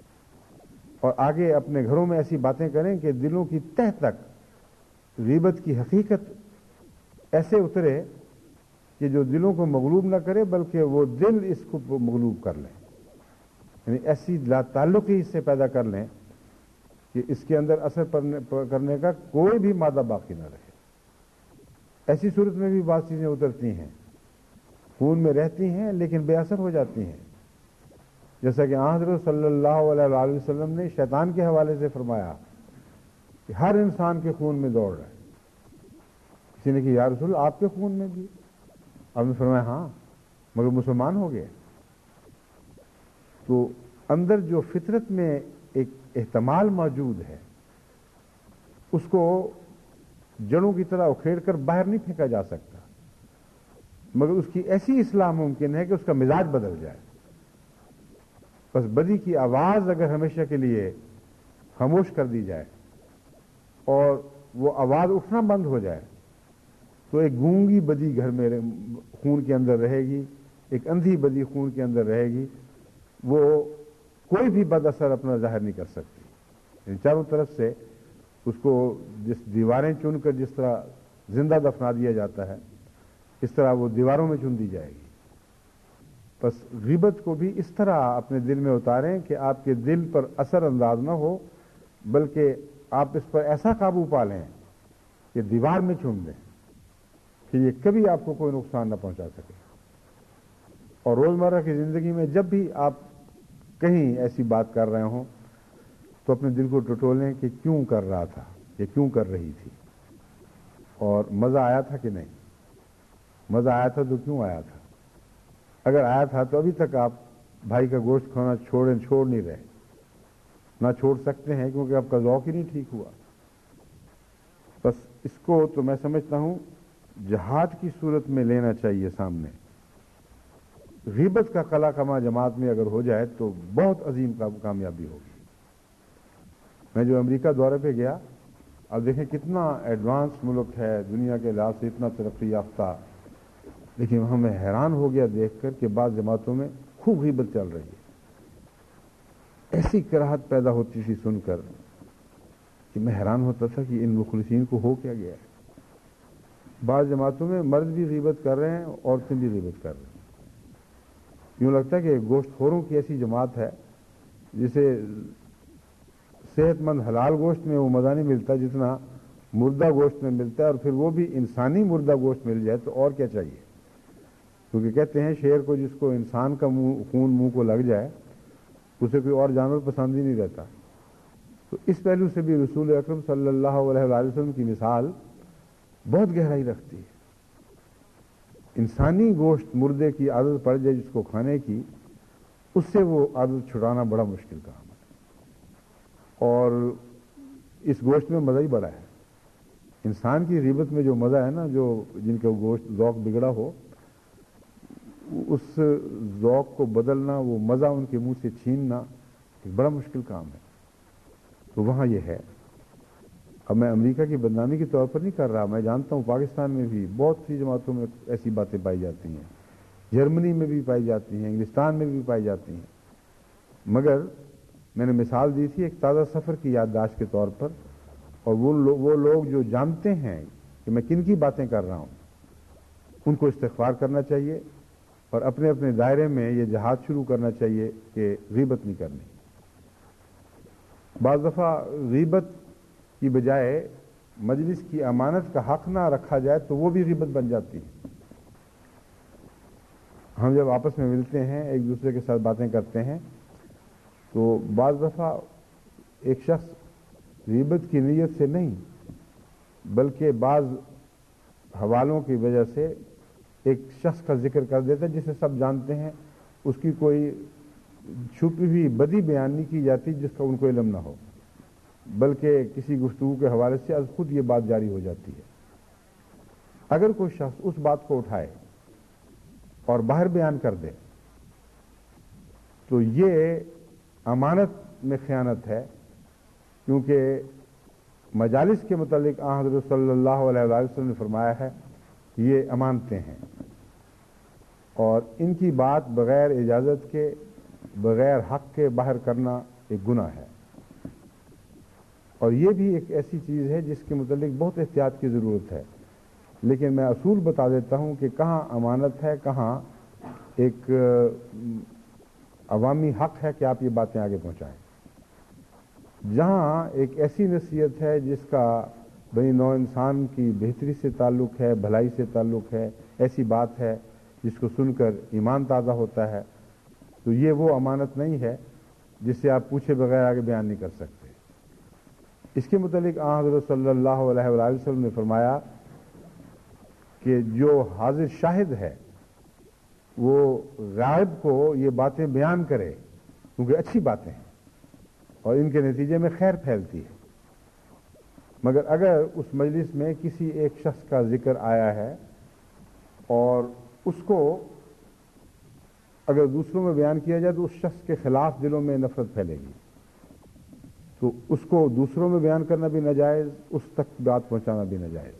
اور آگے اپنے گھروں میں ایسی باتیں کریں کہ دلوں کی تہ تک غیبت کی حقیقت ایسے اترے کہ جو دلوں کو مغلوب نہ کرے بلکہ وہ دل اس کو مغلوب کر لیں، یعنی ایسی لا تعلقی اس سے پیدا کر لیں کہ اس کے اندر اثر کرنے کا کوئی بھی مادہ باقی نہ رہے۔ ایسی صورت میں بھی بعض چیزیں اترتی ہیں، خون میں رہتی ہیں لیکن بے اثر ہو جاتی ہیں، جیسا کہ آن حضرت صلی اللہ علیہ وآلہ وسلم نے شیطان کے حوالے سے فرمایا کہ ہر انسان کے خون میں دوڑ رہا ہے۔ کسی نے کہ یا رسول آپ کے خون میں بھی؟ آپ نے فرمایا ہاں، مگر مسلمان ہو گئے۔ تو اندر جو فطرت میں ایک احتمال موجود ہے اس کو جڑوں کی طرح اکھیڑ کر باہر نہیں پھینکا جا سکتا، مگر اس کی ایسی اصلاح ممکن ہے کہ اس کا مزاج بدل جائے۔ بس بدی کی آواز اگر ہمیشہ کے لیے خاموش کر دی جائے اور وہ آواز اٹھنا بند ہو جائے تو ایک گونگی بدی گھر میں خون کے اندر رہے گی، ایک اندھی بدی خون کے اندر رہے گی، وہ کوئی بھی بد اثر اپنا ظاہر نہیں کر سکتی. یعنی چاروں طرف سے اس کو جس دیواریں چن کر جس طرح زندہ دفنا دیا جاتا ہے اس طرح وہ دیواروں میں چن دی جائے گی. بس غیبت کو بھی اس طرح اپنے دل میں اتاریں کہ آپ کے دل پر اثر انداز نہ ہو، بلکہ آپ اس پر ایسا قابو پا لیں کہ دیوار میں چن دیں کہ یہ کبھی آپ کو کوئی نقصان نہ پہنچا سکے. اور روزمرہ کی زندگی میں جب بھی آپ کہیں ایسی بات کر رہے ہوں تو اپنے دل کو ٹٹولیں کہ کیوں کر رہا تھا، یہ کیوں کر رہی تھی، اور مزہ آیا تھا کہ نہیں، مزہ آیا تھا تو کیوں آیا تھا. اگر آیا تھا تو ابھی تک آپ بھائی کا گوشت کھانا چھوڑیں چھوڑ نہیں رہے، نہ چھوڑ سکتے ہیں کیونکہ آپ کا ذوق ہی نہیں ٹھیک ہوا. بس اس کو تو میں سمجھتا ہوں جہاد کی صورت میں لینا چاہیے سامنے. غیبت کا قلع کما جماعت میں اگر ہو جائے تو بہت عظیم کامیابی ہوگی. میں جو امریکہ دورے پہ گیا، اب دیکھیں کتنا ایڈوانس ملک ہے، دنیا کے لحاظ سے اتنا ترقی یافتہ، لیکن وہاں میں حیران ہو گیا دیکھ کر کہ بعض جماعتوں میں خوب غیبت چل رہی ہے. ایسی کراہت پیدا ہوتی تھی سن کر کہ میں حیران ہوتا تھا کہ ان مخلصین کو ہو کیا گیا ہے. بعض جماعتوں میں مرد بھی غیبت کر رہے ہیں، عورتیں بھی غیبت کر رہے ہیں. یوں لگتا ہے کہ گوشت خوروں کی ایسی جماعت ہے جسے صحت مند حلال گوشت میں وہ مزہ نہیں ملتا جتنا مردہ گوشت میں ملتا ہے، اور پھر وہ بھی انسانی مردہ گوشت مل جائے تو اور کیا چاہیے. کیونکہ کہتے ہیں شیر کو جس کو انسان کا منہ خون منہ کو لگ جائے اسے کوئی اور جانور پسند ہی نہیں رہتا. تو اس پہلو سے بھی رسول اکرم صلی اللہ علیہ وآلہ وسلم کی مثال بہت گہرائی رکھتی ہے. انسانی گوشت مردے کی عادت پڑ جائے جس کو کھانے کی، اس سے وہ عادت چھڑانا بڑا مشکل کام ہے. اور اس گوشت میں مزہ ہی بڑا ہے. انسان کی غیبت میں جو مزہ ہے نا، جو جن کا گوشت ذوق بگڑا ہو، اس ذوق کو بدلنا، وہ مزہ ان کے منہ سے چھیننا ایک بڑا مشکل کام ہے. تو وہاں یہ ہے. اب میں امریکہ کی بدنامی کے طور پر نہیں کر رہا، میں جانتا ہوں پاکستان میں بھی بہت سی جماعتوں میں ایسی باتیں پائی جاتی ہیں، جرمنی میں بھی پائی جاتی ہیں، انگلستان میں بھی پائی جاتی ہیں. مگر میں نے مثال دی تھی ایک تازہ سفر کی یادداشت کے طور پر، اور وہ لو, وہ لوگ جو جانتے ہیں کہ میں کن کی باتیں کر رہا ہوں ان کو استغفار کرنا چاہیے اور اپنے اپنے دائرے میں یہ جہاد شروع کرنا چاہیے کہ غیبت نہیں کرنی. بعض دفعہ غیبت کی بجائے مجلس کی امانت کا حق نہ رکھا جائے تو وہ بھی غیبت بن جاتی ہے. ہم جب آپس میں ملتے ہیں ایک دوسرے کے ساتھ باتیں کرتے ہیں تو بعض دفعہ ایک شخص غیبت کی نیت سے نہیں بلکہ بعض حوالوں کی وجہ سے ایک شخص کا ذکر کر دیتا ہے جسے سب جانتے ہیں، اس کی کوئی چھپی ہوئی بدی بیان نہیں کی جاتی جس کا ان کو علم نہ ہو، بلکہ کسی گفتگو کے حوالے سے از خود یہ بات جاری ہو جاتی ہے. اگر کوئی شخص اس بات کو اٹھائے اور باہر بیان کر دے تو یہ امانت میں خیانت ہے، کیونکہ مجالس کے متعلق آن حضرت صلی اللہ علیہ وآلہ وسلم نے فرمایا ہے کہ یہ امانتیں ہیں اور ان کی بات بغیر اجازت کے، بغیر حق کے باہر کرنا ایک گناہ ہے. اور یہ بھی ایک ایسی چیز ہے جس کے متعلق بہت احتیاط کی ضرورت ہے. لیکن میں اصول بتا دیتا ہوں کہ کہاں امانت ہے، کہاں ایک عوامی حق ہے کہ آپ یہ باتیں آگے پہنچائیں. جہاں ایک ایسی نصیحت ہے جس کا بنی نوع انسان کی بہتری سے تعلق ہے، بھلائی سے تعلق ہے، ایسی بات ہے جس کو سن کر ایمان تازہ ہوتا ہے، تو یہ وہ امانت نہیں ہے جس سے آپ پوچھے بغیر آگے بیان نہیں کر سکتے. اس کے متعلق آن حضرت صلی اللہ علیہ وآلہ وسلم نے فرمایا کہ جو حاضر شاہد ہے وہ غائب کو یہ باتیں بیان کرے کیونکہ اچھی باتیں ہیں اور ان کے نتیجے میں خیر پھیلتی ہے. مگر اگر اس مجلس میں کسی ایک شخص کا ذکر آیا ہے اور اس کو اگر دوسروں میں بیان کیا جائے تو اس شخص کے خلاف دلوں میں نفرت پھیلے گی. تو اس کو دوسروں میں بیان کرنا بھی ناجائز، اس تک بات پہنچانا بھی ناجائز۔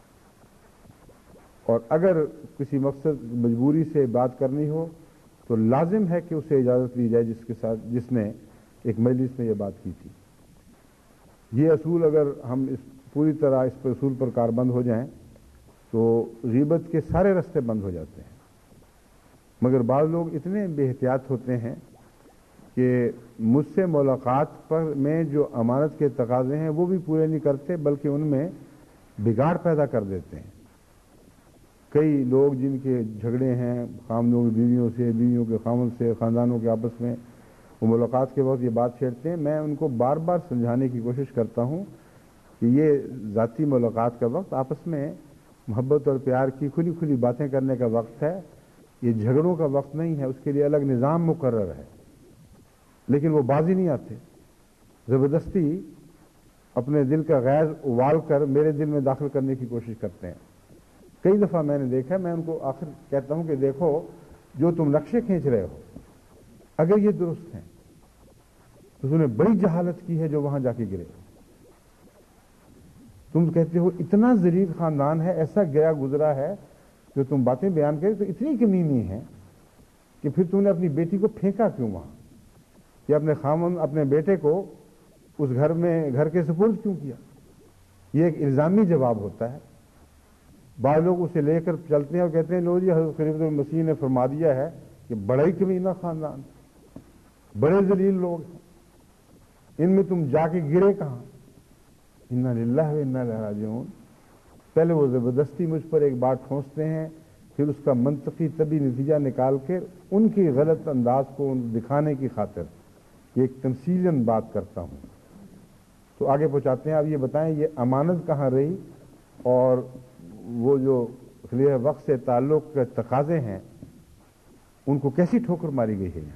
اور اگر کسی مقصد مجبوری سے بات کرنی ہو تو لازم ہے کہ اسے اجازت دی جائے جس کے ساتھ جس نے ایک مجلس میں یہ بات کی تھی۔ یہ اصول اگر ہم اس پوری طرح اس پر اصول پر کاربند ہو جائیں تو غیبت کے سارے راستے بند ہو جاتے ہیں۔ مگر بعض لوگ اتنے بے احتیاط ہوتے ہیں کہ مجھ سے ملاقات پر میں جو امانت کے تقاضے ہیں وہ بھی پورے نہیں کرتے، بلکہ ان میں بگاڑ پیدا کر دیتے ہیں۔ کئی لوگ جن کے جھگڑے ہیں خاوندوں کی بیویوں سے، بیویوں کے خاوند سے، خاندانوں کے آپس میں، وہ ملاقات کے وقت یہ بات چھیڑتے ہیں۔ میں ان کو بار بار سمجھانے کی کوشش کرتا ہوں کہ یہ ذاتی ملاقات کا وقت آپس میں محبت اور پیار کی کھلی کھلی باتیں کرنے کا وقت ہے، یہ جھگڑوں کا وقت نہیں ہے۔ اس کے لیے الگ نظام مقرر ہے، لیکن وہ بازی نہیں آتے، زبردستی اپنے دل کا غیظ ابال کر میرے دل میں داخل کرنے کی کوشش کرتے ہیں۔ کئی دفعہ میں نے دیکھا، میں ان کو آخر کہتا ہوں کہ دیکھو جو تم نقشے کھینچ رہے ہو اگر یہ درست ہیں تو تم نے بڑی جہالت کی ہے جو وہاں جا کے گرے۔ تم کہتے ہو اتنا ذلیل خاندان ہے، ایسا گیا گزرا ہے، جو تم باتیں بیان کرے تو اتنی کمی نہیں ہے کہ پھر تم نے اپنی بیٹی کو پھینکا کیوں وہاں، یا اپنے خامن اپنے بیٹے کو اس گھر میں گھر کے سپرد کیوں کیا؟ یہ ایک الزامی جواب ہوتا ہے۔ بعض لوگ اسے لے کر چلتے ہیں اور کہتے ہیں لو جی حضرت خلیفۃ المسیح نے فرما دیا ہے کہ بڑا ہی کمینہ خاندان، بڑے ذلیل لوگ ہیں، ان میں تم جا کے گرے کہاں؟ انا للہ و انا الیہ راجعون۔ پہلے وہ زبردستی مجھ پر ایک بات ٹھونستے ہیں، پھر اس کا منطقی طبی نتیجہ نکال کے ان کی غلط انداز کو دکھانے کی خاطر یہ ایک تمثیلاً بات کرتا ہوں تو آگے پہنچاتے ہیں۔ اب یہ بتائیں یہ امانت کہاں رہی، اور وہ جو خلیفہ وقت سے تعلق کے تقاضے ہیں ان کو کیسی ٹھوکر ماری گئی ہے یہاں،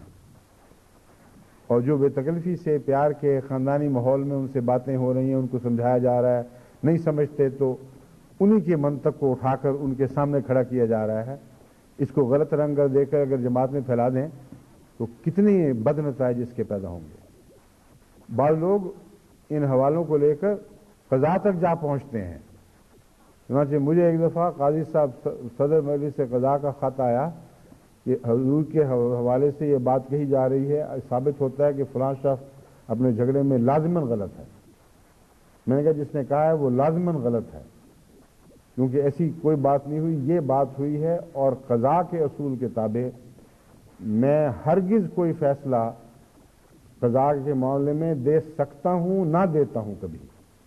اور جو بے تکلفی سے پیار کے خاندانی ماحول میں ان سے باتیں ہو رہی ہیں، ان کو سمجھایا جا رہا ہے، نہیں سمجھتے تو انہی کے منطق کو اٹھا کر ان کے سامنے کھڑا کیا جا رہا ہے۔ اس کو غلط رنگ دے کر اگر جماعت میں پھیلا دیں تو کتنی بد نتائج اس کے پیدا ہوں گے۔ بعض لوگ ان حوالوں کو لے کر قضا تک جا پہنچتے ہیں۔ چنانچہ مجھے ایک دفعہ قاضی صاحب صدر مجلس سے قضا کا خط آیا کہ حضور کے حوالے سے یہ بات کہی جا رہی ہے، ثابت ہوتا ہے کہ فلاں شخص اپنے جھگڑے میں لازماً غلط ہے۔ میں نے کہا جس نے کہا ہے وہ لازماً غلط ہے، کیونکہ ایسی کوئی بات نہیں ہوئی، یہ بات ہوئی ہے، اور قضا کے اصول کے تابع میں ہرگز کوئی فیصلہ قضا کے معاملے میں دے سکتا ہوں نہ دیتا ہوں کبھی۔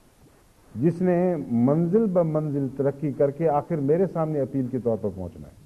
جس نے منزل ب منزل ترقی کر کے آخر میرے سامنے اپیل کے طور پر پہنچنا ہے،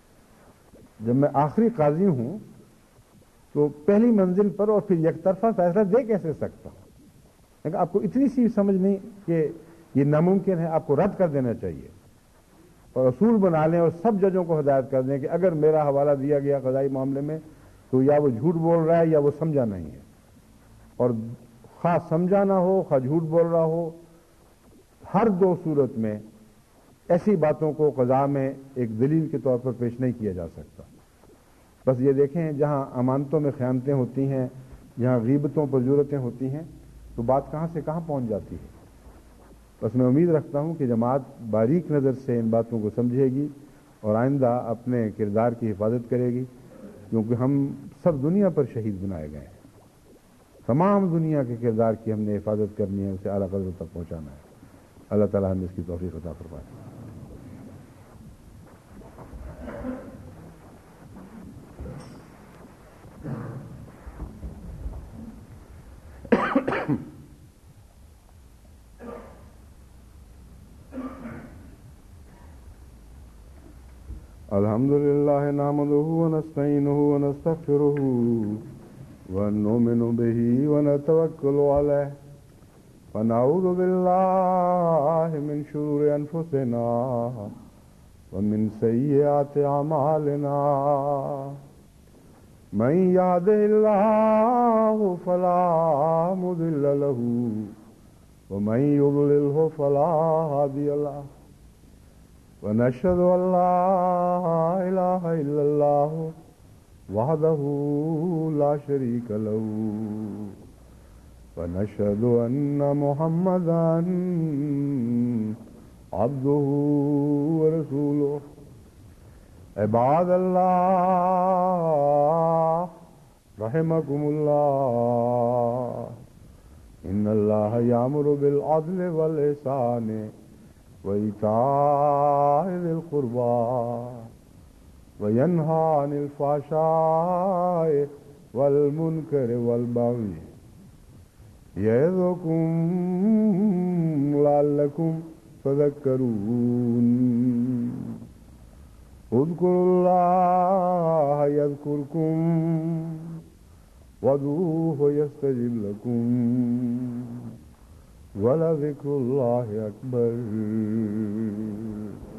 جب میں آخری قاضی ہوں تو پہلی منزل پر اور پھر یک طرفہ فیصلہ دے کیسے سکتا ہوں؟ لیکن آپ کو اتنی سی سمجھ نہیں کہ یہ ناممکن ہے، آپ کو رد کر دینا چاہیے اور اصول بنا لیں اور سب ججوں کو ہدایت کر دیں کہ اگر میرا حوالہ دیا گیا قضائی معاملے میں تو یا وہ جھوٹ بول رہا ہے یا وہ سمجھا نہیں ہے، اور خواہ سمجھا نہ ہو خواہ جھوٹ بول رہا ہو، ہر دو صورت میں ایسی باتوں کو قضا میں ایک دلیل کے طور پر پیش نہیں کیا جا سکتا۔ بس یہ دیکھیں جہاں امانتوں میں خیانتیں ہوتی ہیں، جہاں غیبتوں پر جرتیں ہوتی ہیں تو بات کہاں سے کہاں پہنچ جاتی ہے۔ بس میں امید رکھتا ہوں کہ جماعت باریک نظر سے ان باتوں کو سمجھے گی اور آئندہ اپنے کردار کی حفاظت کرے گی، کیونکہ ہم سب دنیا پر شہید بنائے گئے ہیں۔ تمام دنیا کے کردار کی ہم نے حفاظت کرنی ہے، اسے اعلیٰ قدر تک پہنچانا ہے۔ اللہ تعالیٰ ہمیں اس کی توفیق عطا فرمائے۔ الحمد لله نحمده ونستعينه ونستغفره ونؤمن به ونتوكل عليه ونعوذ بالله من شرور أنفسنا ومن سيئات أعمالنا من يهده الله فلا مضل له ومن يضلله فلا هادي له ونشهد أن لا إله إلا الله وحده لا شريك له ونشهد أن محمدا عبده ورسوله عباد الله رحمكم الله إن الله يأمر بالعدل والإحسان وإيتاء ذي القربى وينهى عن الفحشاء والمنكر والبغي يعظكم لعلكم تذكرون اذكروا الله يذكركم وادعوه يستجب لكم ولذكر الله أكبر